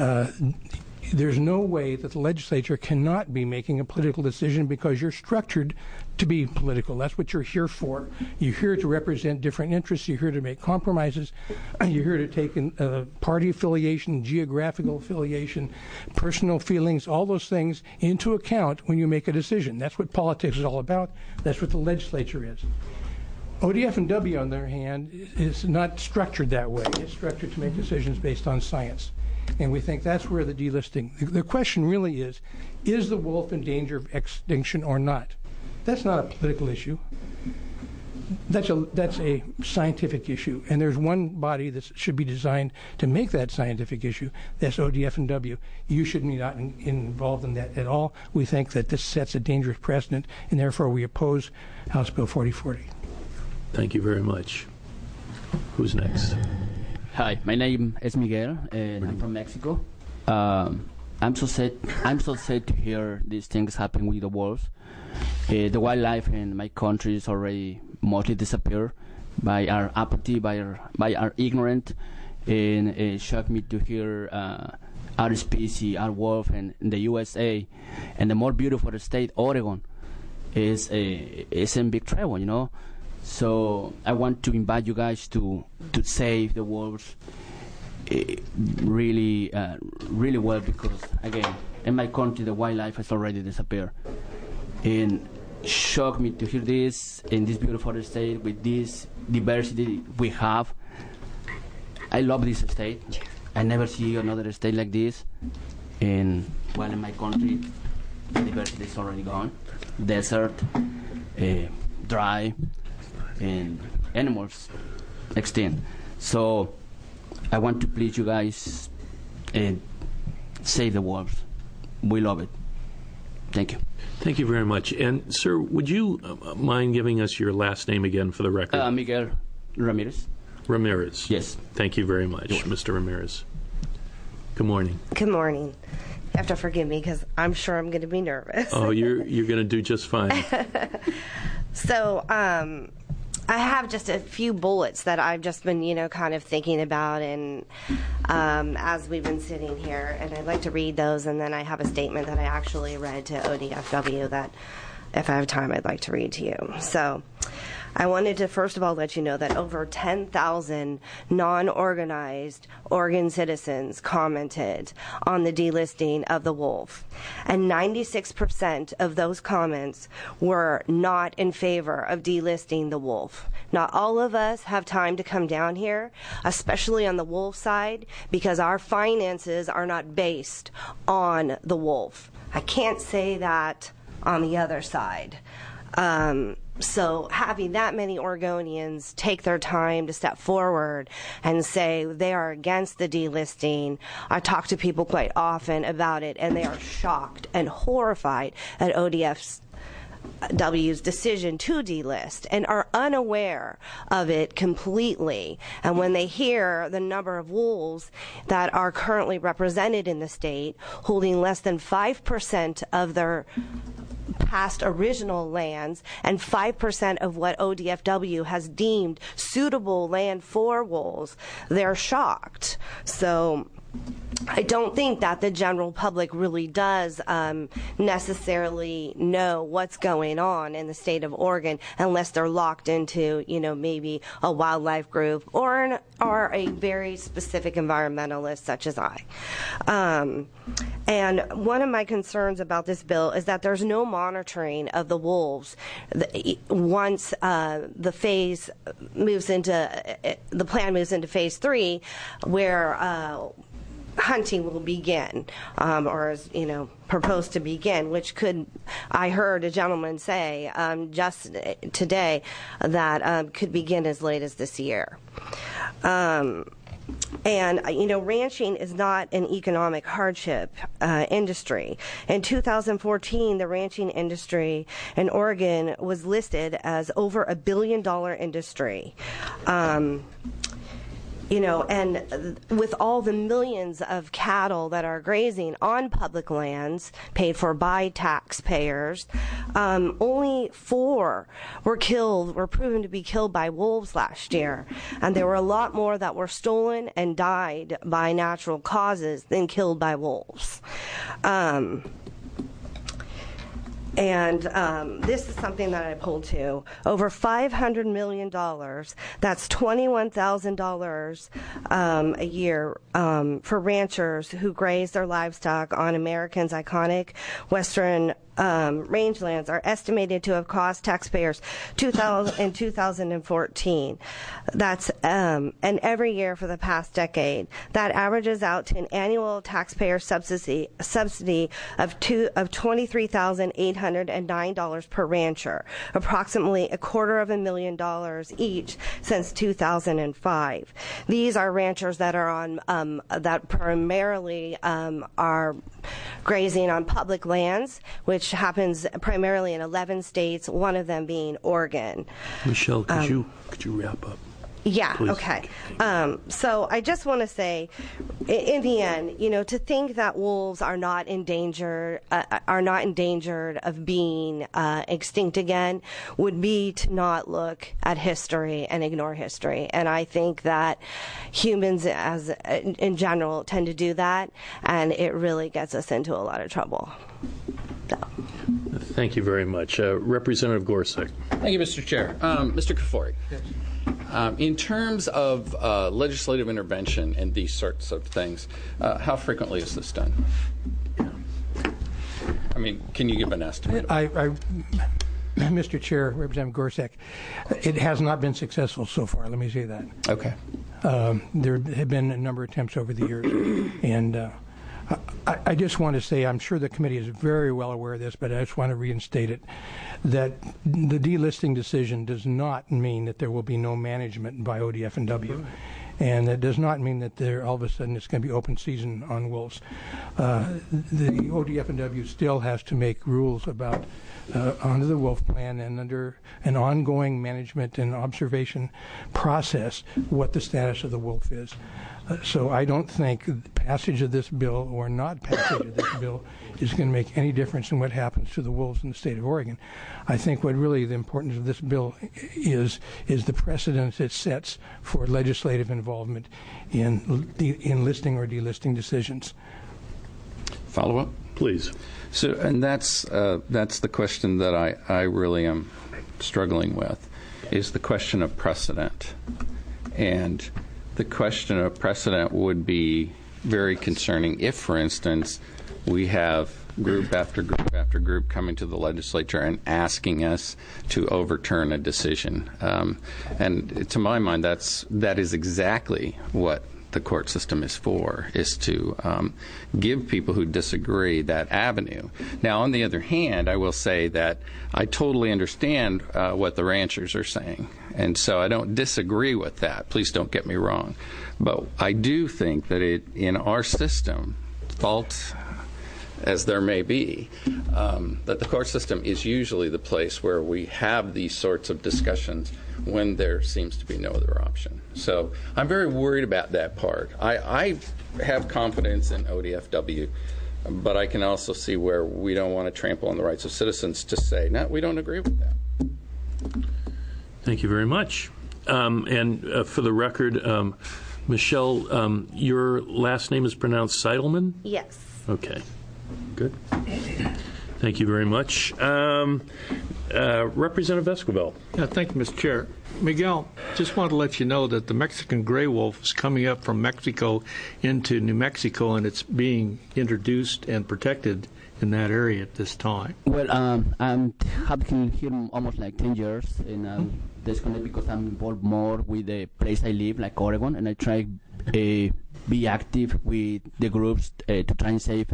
there's no way that the legislature cannot be making a political decision because you're structured to be political. That's what you're here for. You're here to represent different interests. You're here to make compromises. You're here to take in party affiliation, geographical affiliation, personal feelings, all those things into account when you make a decision. That's what politics is all about. That's what the legislature is. ODF&W, on the other hand, is not structured that way. It's structured to make decisions based on science. And we think that's where the delisting. The question really is the wolf in danger of extinction or not? That's not a political issue. That's a scientific issue. And there's one body that should be designed to make that scientific issue. That's ODF&W. You should be not involved in that at all. We think that this sets a dangerous precedent, and therefore we oppose House Bill 4040. Thank you very much. Who's next? Hi, my name is Miguel, and I'm from Mexico. I'm so sad to hear these things happen with the wolves. The wildlife in my country is already mostly disappeared by our apathy, by our ignorance, and it shocked me to hear our species, our wolf, in the USA, and the more beautiful state, Oregon, is in big trouble, you know. So I want to invite you guys to save the wolves really well, because again, in my country the wildlife has already disappeared. And shocked me to hear this in this beautiful state with this diversity we have. I love this state. I never see another state like this. And while in my country, diversity is already gone. Desert, dry, and animals extinct. So I want to please you guys and save the wolves. We love it. Thank you. Thank you very much. And, sir, would you mind giving us your last name again for the record? Miguel Ramirez. Ramirez. Yes. Thank you very much, Mr. Ramirez. Good morning. Good morning. You have to forgive me because I'm sure I'm going to be nervous. Oh, you're going to do just fine. So, I have just a few bullets that I've just been, kind of thinking about, and as we've been sitting here, and I'd like to read those, and then I have a statement that I actually read to ODFW that, if I have time, I'd like to read to you. So, I wanted to first of all let you know that over 10,000 non-organized Oregon citizens commented on the delisting of the wolf, and 96% of those comments were not in favor of delisting the wolf. Not all of us have time to come down here, especially on the wolf side, because our finances are not based on the wolf. I can't say that on the other side. So having that many Oregonians take their time to step forward and say they are against the delisting, I talk to people quite often about it, and they are shocked and horrified at ODFW's decision to delist and are unaware of it completely. And when they hear the number of wolves that are currently represented in the state, holding less than 5% of their past original lands and 5% of what ODFW has deemed suitable land for wolves, they're shocked. So I don't think that the general public really does necessarily know what's going on in the state of Oregon unless they're locked into, maybe a wildlife group or a very specific environmentalist such as I. And one of my concerns about this bill is that there's no monitoring of the wolves once the plan moves into phase 3, where hunting will begin, or is proposed to begin, which I heard a gentleman say just today that could begin as late as this year. And, ranching is not an economic hardship industry. In 2014, the ranching industry in Oregon was listed as over $1 billion industry. And with all the millions of cattle that are grazing on public lands paid for by taxpayers, only 4 were proven to be killed by wolves last year. And there were a lot more that were stolen and died by natural causes than killed by wolves. And this is something that I pulled to. Over $500 million, that's $21,000 a year for ranchers who graze their livestock on America's iconic western rangelands are estimated to have cost taxpayers in 2014. That's and every year for the past decade. That averages out to an annual taxpayer subsidy of $23,809 per rancher, approximately $250,000 each since 2005. These are ranchers that are on that primarily are grazing on public lands, which happens primarily in 11 states, one of them being Oregon. Michelle, could you wrap up? Yeah, Please. okay. So I just want to say, in the end, to think that wolves are not endangered of being extinct again would be to not look at history and ignore history. And I think that humans, in general, tend to do that, and it really gets us into a lot of trouble. Thank you very much. Representative Gorsuch. Thank you, Mr. Chair. Mr. Kafoury. Yes. In terms of legislative intervention and these sorts of things, how frequently is this done? I mean, can you give an estimate? Mr. Chair, Representative Gorsuch, it has not been successful so far. Let me say that. Okay. There have been a number of attempts over the years, and I just want to say I'm sure the committee is very well aware of this, but I just want to reinstate it, that the delisting decision does not mean that there will be no management by ODF&W. And that does not mean that there all of a sudden it's going to be open season on wolves. The ODF&W still has to make rules about under the wolf plan and under an ongoing management and observation process what the status of the wolf is. So I don't think passage of this bill or not passage of this bill is going to make any difference in what happens to the wolves in the state of Oregon. I think what really the importance of this bill is the precedent it sets for legislative involvement in listing or delisting decisions. Follow up, please. So, and that's the question that I really am struggling with, is the question of precedent. And the question of precedent would be very concerning if, for instance, we have group after group after group coming to the legislature and asking us to overturn a decision. And to my mind, that is exactly what the court system is for, is to give people who disagree that avenue. Now, on the other hand, I will say that I totally understand what the ranchers are saying, and so I don't disagree with that. Please don't get me wrong. But I do think that in our system, fault as there may be, that the court system is usually the place where we have these sorts of discussions when there seems to be no other option. So I'm very worried about that part. I have confidence in ODFW, but I can also see where we don't want to trample on the rights of citizens to say, no, we don't agree with that. Thank you very much. And for the record, Michelle, your last name is pronounced Seidelman? Yes. Okay. Good. Thank you very much. Representative Esquivel. Yeah, thank you, Mr. Chair. Miguel, just wanted to let you know that the Mexican gray wolf is coming up from Mexico into New Mexico, and it's being introduced and protected in that area at this time. Well, I'm have been here almost like 10 years, and that's because I'm involved more with the place I live, like Oregon, and I try to be active with the groups to try and save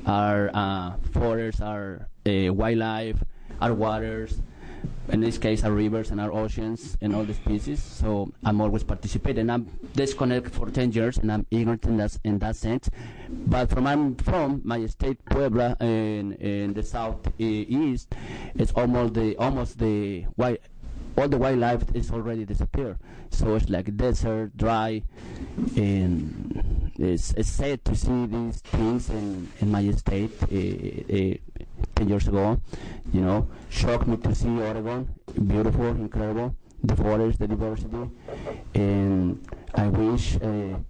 our forests, our wildlife, our waters, in this case our rivers and our oceans and all the species. So I'm always participating. I'm disconnected for 10 years and I'm ignorant in that sense. But I'm from my state, Puebla, in the southeast, it's all the wildlife is already disappeared. So it's like desert, dry, and it's sad to see these things in my state 10 years ago. You know, shocked me to see Oregon, beautiful, incredible, the forest, the diversity, and I wish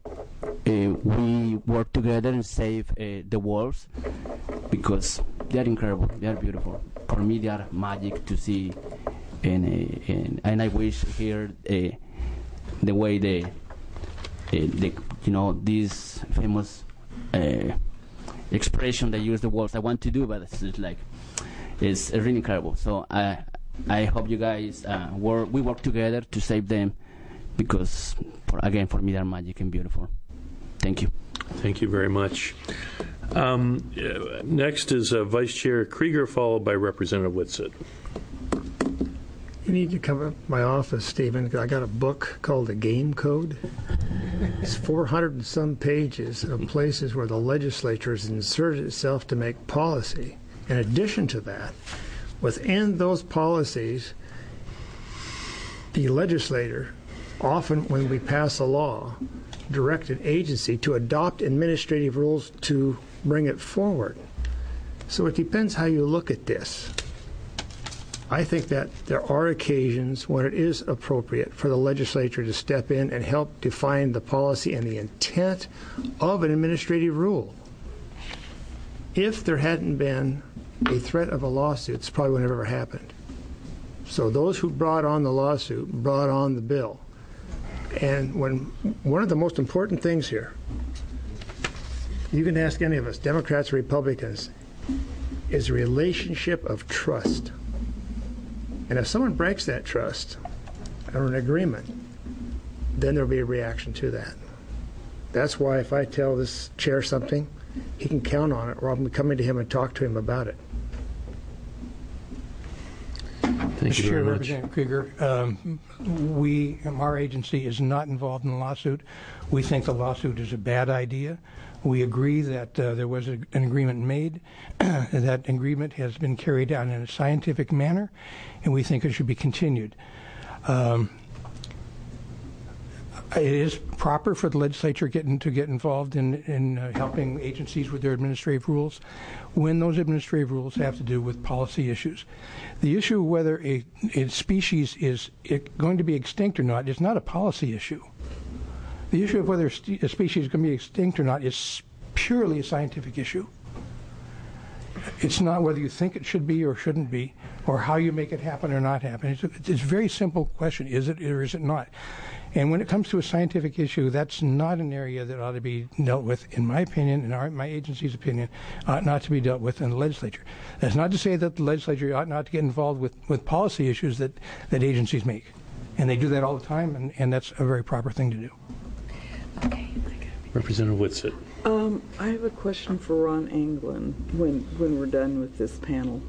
we work together and save the wolves because they are incredible, they are beautiful. For me, they are magic to see. And I wish here the way this famous expression they use the wolves. I want to do, but it's really incredible. So I hope you guys we work together to save them because for me they're magic and beautiful. Thank you. Thank you very much. Next is Vice Chair Krieger, followed by Representative Whitsett. You need to come up to my office, Stephen. I got a book called The Game Code. It's 400 and some pages of places where the legislature has inserted itself to make policy. In addition to that, within those policies, the legislator, often when we pass a law, direct an agency to adopt administrative rules to bring it forward. So it depends how you look at this. I think that there are occasions when it is appropriate for the legislature to step in and help define the policy and the intent of an administrative rule. If there hadn't been a threat of a lawsuit, this probably would have ever happened. So those who brought on the lawsuit brought on the bill. And one of the most important things here, you can ask any of us, Democrats or Republicans, is a relationship of trust. And if someone breaks that trust or an agreement, then there'll be a reaction to that. That's why if I tell this chair something, he can count on it, or I'll be coming to him and talk to him about it. Thank you very much. Representative Krieger, our agency is not involved in the lawsuit. We think the lawsuit is a bad idea. We agree that there was an agreement made. That agreement has been carried out in a scientific manner, and we think it should be continued. It is proper for the legislature to get involved in helping agencies with their administrative rules when those administrative rules have to do with policy issues. The issue of whether a species is going to be extinct or not is not a policy issue. The issue of whether a species is going to be extinct or not is purely a scientific issue. It's not whether you think it should be or shouldn't be, or how you make it happen or not happen. It's a very simple question. Is it or is it not? And when it comes to a scientific issue, that's not an area that ought to be dealt with, in my opinion, in my agency's opinion, ought not to be dealt with in the legislature. That's not to say that the legislature ought not to get involved with policy issues that agencies make. And they do that all the time, and that's a very proper thing to do. Okay. Representative Whitsitt. I have a question for Ron Anglin when we're done with this panel.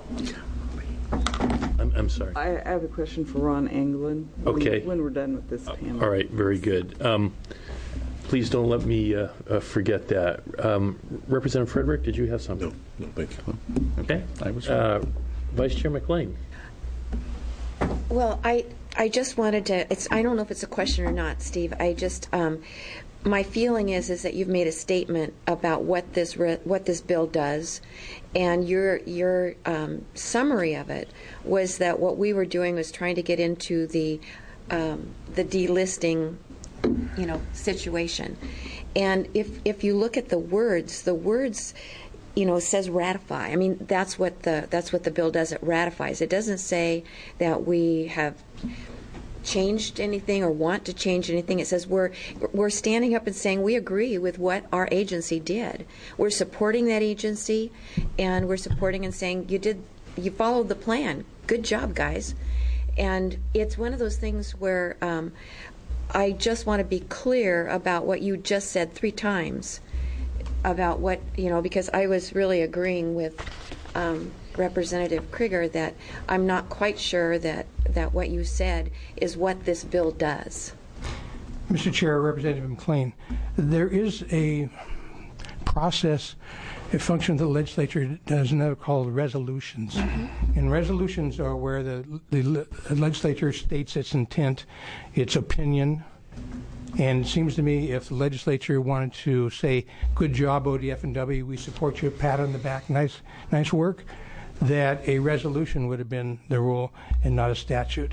I'm sorry. I have a question for Ron Anglin when we're done with this panel. All right, very good. Please don't let me forget that. Representative Frederick, did you have something? No, thank you. Okay. Vice Chair McLean. Well, I just wanted to, I don't know if it's a question or not, Steve. I just, my feeling is that you've made a statement about what this bill does, and your summary of it was that what we were doing was trying to get into the delisting, situation. And if you look at the words, says ratify. I mean, that's what the bill does. It ratifies. It doesn't say that we have changed anything or want to change anything. It says we're standing up and saying we agree with what our agency did. We're supporting that agency, and we're supporting and saying you followed the plan. Good job, guys. And it's one of those things where I just want to be clear about what you just said 3 times about what, because I was really agreeing with Representative Krieger that I'm not quite sure that what you said is what this bill does. Mr. Chair, Representative McLean, there is a process, a function the legislature does now called resolutions. Mm-hmm. And resolutions are where the legislature states its intent, its opinion. And it seems to me if the legislature wanted to say, good job, ODF&W, we support you, pat on the back, nice work, that a resolution would have been the rule and not a statute.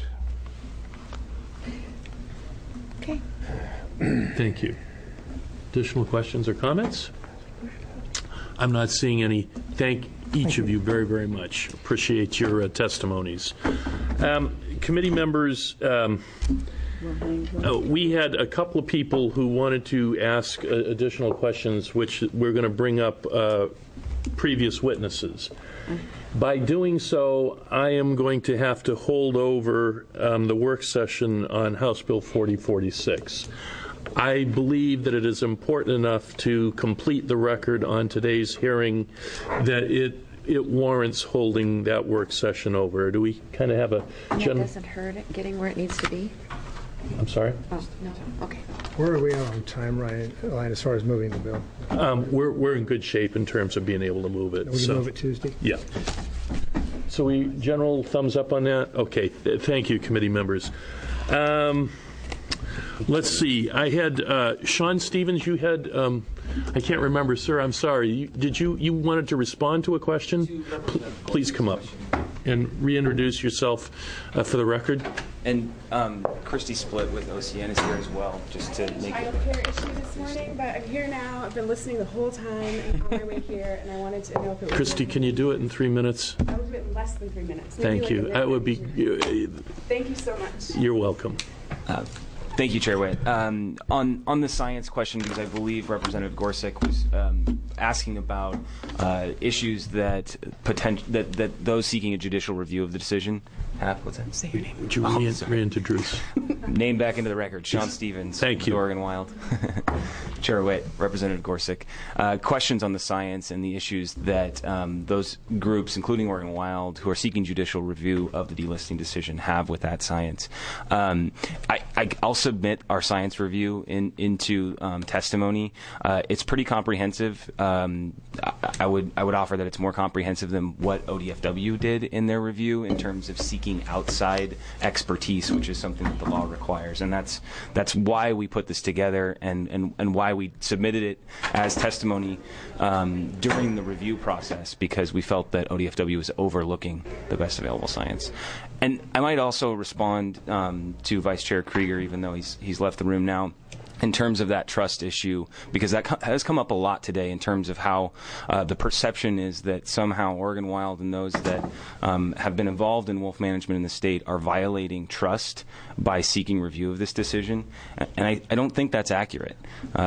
Okay. Thank you. Additional questions or comments? I'm not seeing any. Thank each of you very, very much. Appreciate your testimonies. Committee members, we had a couple of people who wanted to ask additional questions, which we're going to bring up previous witnesses. By doing so, I am going to have to hold over the work session on House Bill 4046. I believe that it is important enough to complete the record on today's hearing that it warrants holding that work session over. Do we kind of have a... That doesn't hurt it getting where it needs to be? I'm sorry? Oh, no. Okay. Where are we on timeline as far as moving the bill? We're in good shape in terms of being able to move it. We can move it Tuesday? Yeah. So general thumbs up on that? Okay. Thank you, committee members. Let's see. I had Sean Stevens. You had I can't remember, sir. I'm sorry. You wanted to respond to a question? Please come up and reintroduce yourself for the record. And Christy Split with OCN is here as well, just to make I don't hear issue this morning, but I'm here now. I've been listening the whole time on my way here, and I wanted to know if it was... Christy, can you do it in 3 minutes? I would do it in less than 3 minutes. Thank you. That would be... Thank you so much. You're welcome. Thank you, Chair Witt. On the science question, because I believe Representative Gorsuch was asking about issues that those seeking a judicial review of the decision have. What's that? Say your name. Would you reintroduce? Name back into the record. Sean Stevens. Thank you. Oregon Wild. Chair Witt, Representative Gorsuch. Questions on the science and the issues that those groups, including Oregon Wild, who are seeking judicial review of the delisting decision, have with that science. I'll submit our science review into testimony. It's pretty comprehensive. I would offer that it's more comprehensive than what ODFW did in their review in terms of seeking outside expertise, which is something that the law requires, and that's why we put this together and why we submitted it as testimony during the review process, because we felt that ODFW was overlooking the best available science. And I might also respond to Vice Chair Krieger, even though he's left the room now, in terms of that trust issue, because that has come up a lot today in terms of how the perception is that somehow Oregon Wild and those that have been involved in wolf management in the state are violating trust by seeking review of this decision. And I don't think that's accurate.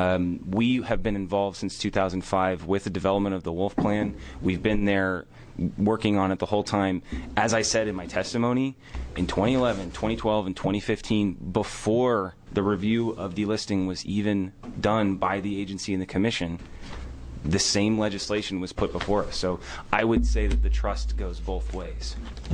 We have been involved since 2005 with the development of the wolf plan. We've been there working on it the whole time. As I said in my testimony, in 2011, 2012, and 2015, before the review of delisting was even done by the agency and the commission, the same legislation was put before us. So I would say that the trust goes both ways.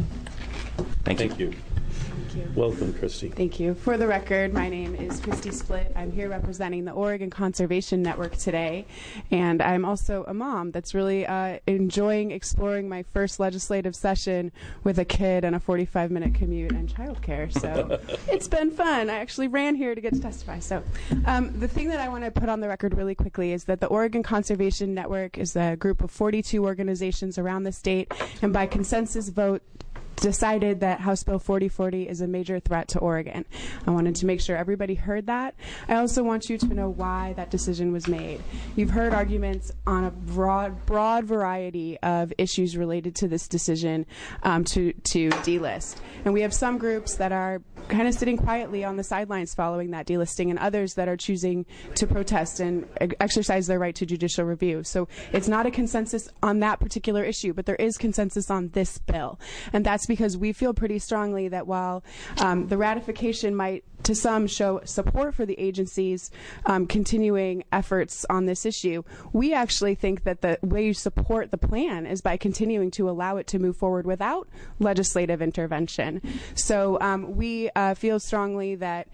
Thank you. Thank you. Thank you. Welcome, Christy. Thank you. For the record, my name is Christy Splitt. I'm here representing the Oregon Conservation Network today, and I'm also a mom that's really enjoying exploring my first legislative session with a kid and a 45-minute commute and childcare. So it's been fun. I actually ran here to get to testify. So the thing that I want to put on the record really quickly is that the Oregon Conservation Network is a group of 42 organizations around the state, and by consensus vote, decided that House Bill 4040 is a major threat to Oregon. I wanted to make sure everybody heard that. I also want you to know why that decision was made. You've heard arguments on a broad variety of issues related to this decision to delist. And we have some groups that are kind of sitting quietly on the sidelines following that delisting, and others that are choosing to protest and exercise their right to judicial review. So it's not a consensus on that particular issue, but there is consensus on this bill. And that's because we feel pretty strongly that while the ratification might, to some, show support for the agency's continuing efforts on this issue, we actually think that the way you support the plan is by continuing to allow it to move forward without legislative intervention. So we feel strongly that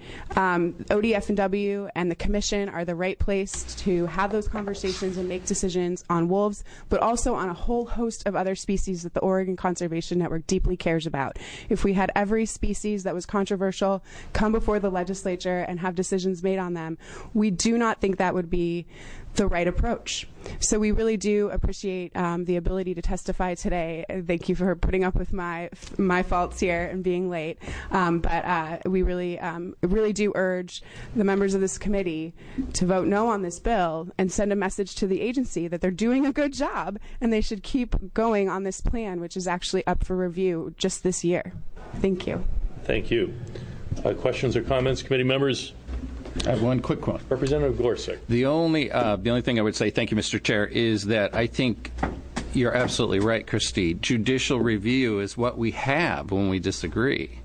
ODF&W and the Commission are the right place to have those conversations and make decisions on wolves, but also on a whole host of other species that the Oregon Conservation Network deeply cares about. If we had every species that was controversial come before the legislature and have decisions made on them, we do not think that would be the right approach. So we really do appreciate the ability to testify today. Thank you for putting up with my faults here and being late. But we really do urge the members of this committee to vote no on this bill and send a message to the agency that they're doing a good job and they should keep going on this plan, which is actually up for review just this year. Thank you. Thank you. Questions or comments, committee members? I have one quick one. Representative Gorsuch. The only thing I would say, thank you, Mr. Chair, is that I think you're absolutely right, Christy. Judicial review is what we have when we disagree.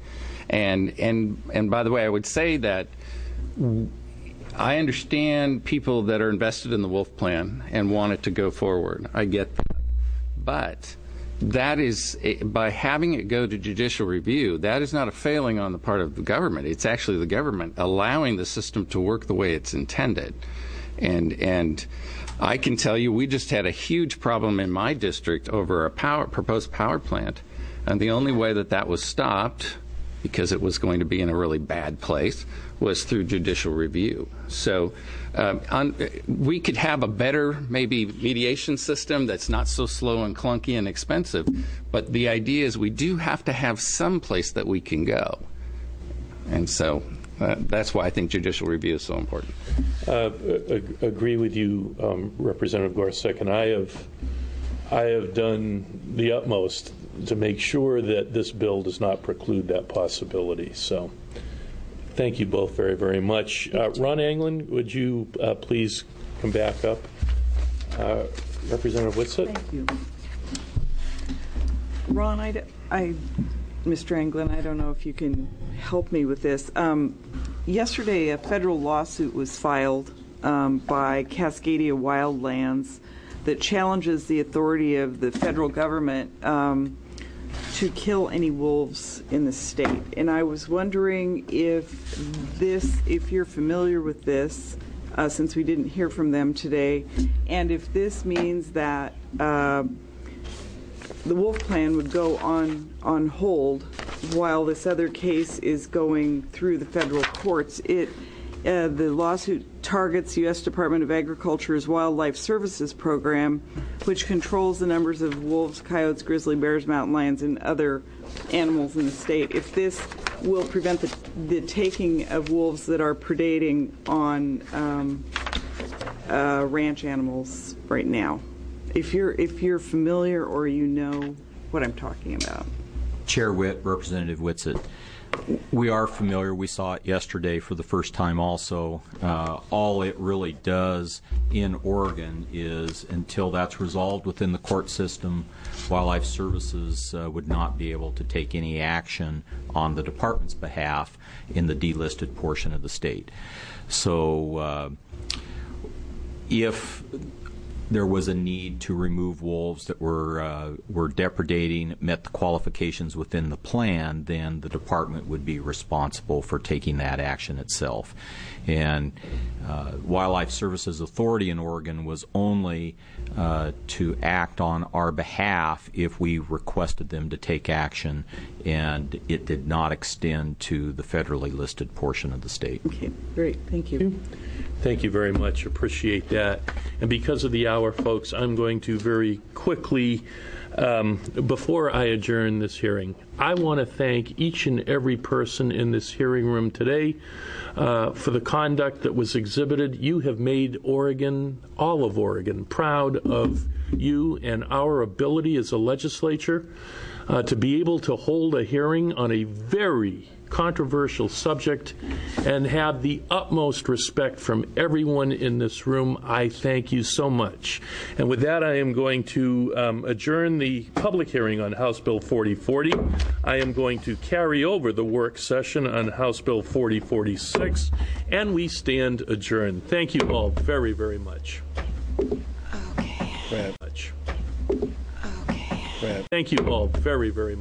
And by the way, I would say that I understand people that are invested in the wolf plan and want it to go forward. I get that. But that is, by having it go to judicial review, that is not a failing on the part of the government. It's actually the government allowing the system to work the way it's intended. And I can tell you, we just had a huge problem in my district over a proposed power plant. And the only way that was stopped, because it was going to be in a really bad place, was through judicial review. So we could have a better, maybe, mediation system that's not so slow and clunky and expensive, but the idea is we do have to have some place that we can go. And so that's why I think judicial review is so important. Agree with you, Representative Gorsuch, and I have done the utmost to make sure that this bill does not preclude that possibility. So Thank you both very, very much. Ron Anglin, would you please come back up? Representative Whitsett. Thank you. Ron, Mr. Anglin, I don't know if you can help me with this. Yesterday, a federal lawsuit was filed by Cascadia Wildlands that challenges the authority of the federal government to kill any wolves in the state. And I was wondering if you're familiar with this, since we didn't hear from them today, and if this means that the wolf plan would go on hold while this other case is going through the federal courts. The lawsuit targets U.S. Department of Agriculture's Wildlife Services program, which controls the numbers of wolves, coyotes, grizzly bears, mountain lions, and other animals in the state. If this will prevent the taking of wolves that are predating on ranch animals right now. If you're familiar or you know what I'm talking about. Chair Witt, Representative Whitsett. We are familiar. We saw it yesterday for the first time also. All it really does in Oregon is, until that's resolved within the court system, Wildlife Services would not be able to take any action on the department's behalf in the delisted portion of the state. So if there was a need to remove wolves that were depredating, met the qualifications within the plan, then the department would be responsible for taking that action itself. And Wildlife Services Authority in Oregon was only to act on our behalf if we requested them to take action, and it did not extend to the federally listed portion of the state. Okay, great. Thank you. Thank you very much. Appreciate that. And because of the hour, folks, I'm going to very quickly, before I adjourn this hearing, I want to thank each and every person in this hearing room today for the conduct that was exhibited. You have made Oregon, all of Oregon, proud of you and our ability as a legislature to be able to hold a hearing on a very controversial subject and have the utmost respect from everyone in this room. I thank you so much. And with that, I am going to adjourn the public hearing on House Bill 4040. I am going to carry over the work session on House Bill 4046, and we stand adjourned. Thank you all very, very much. Okay. Thank you all very, very much.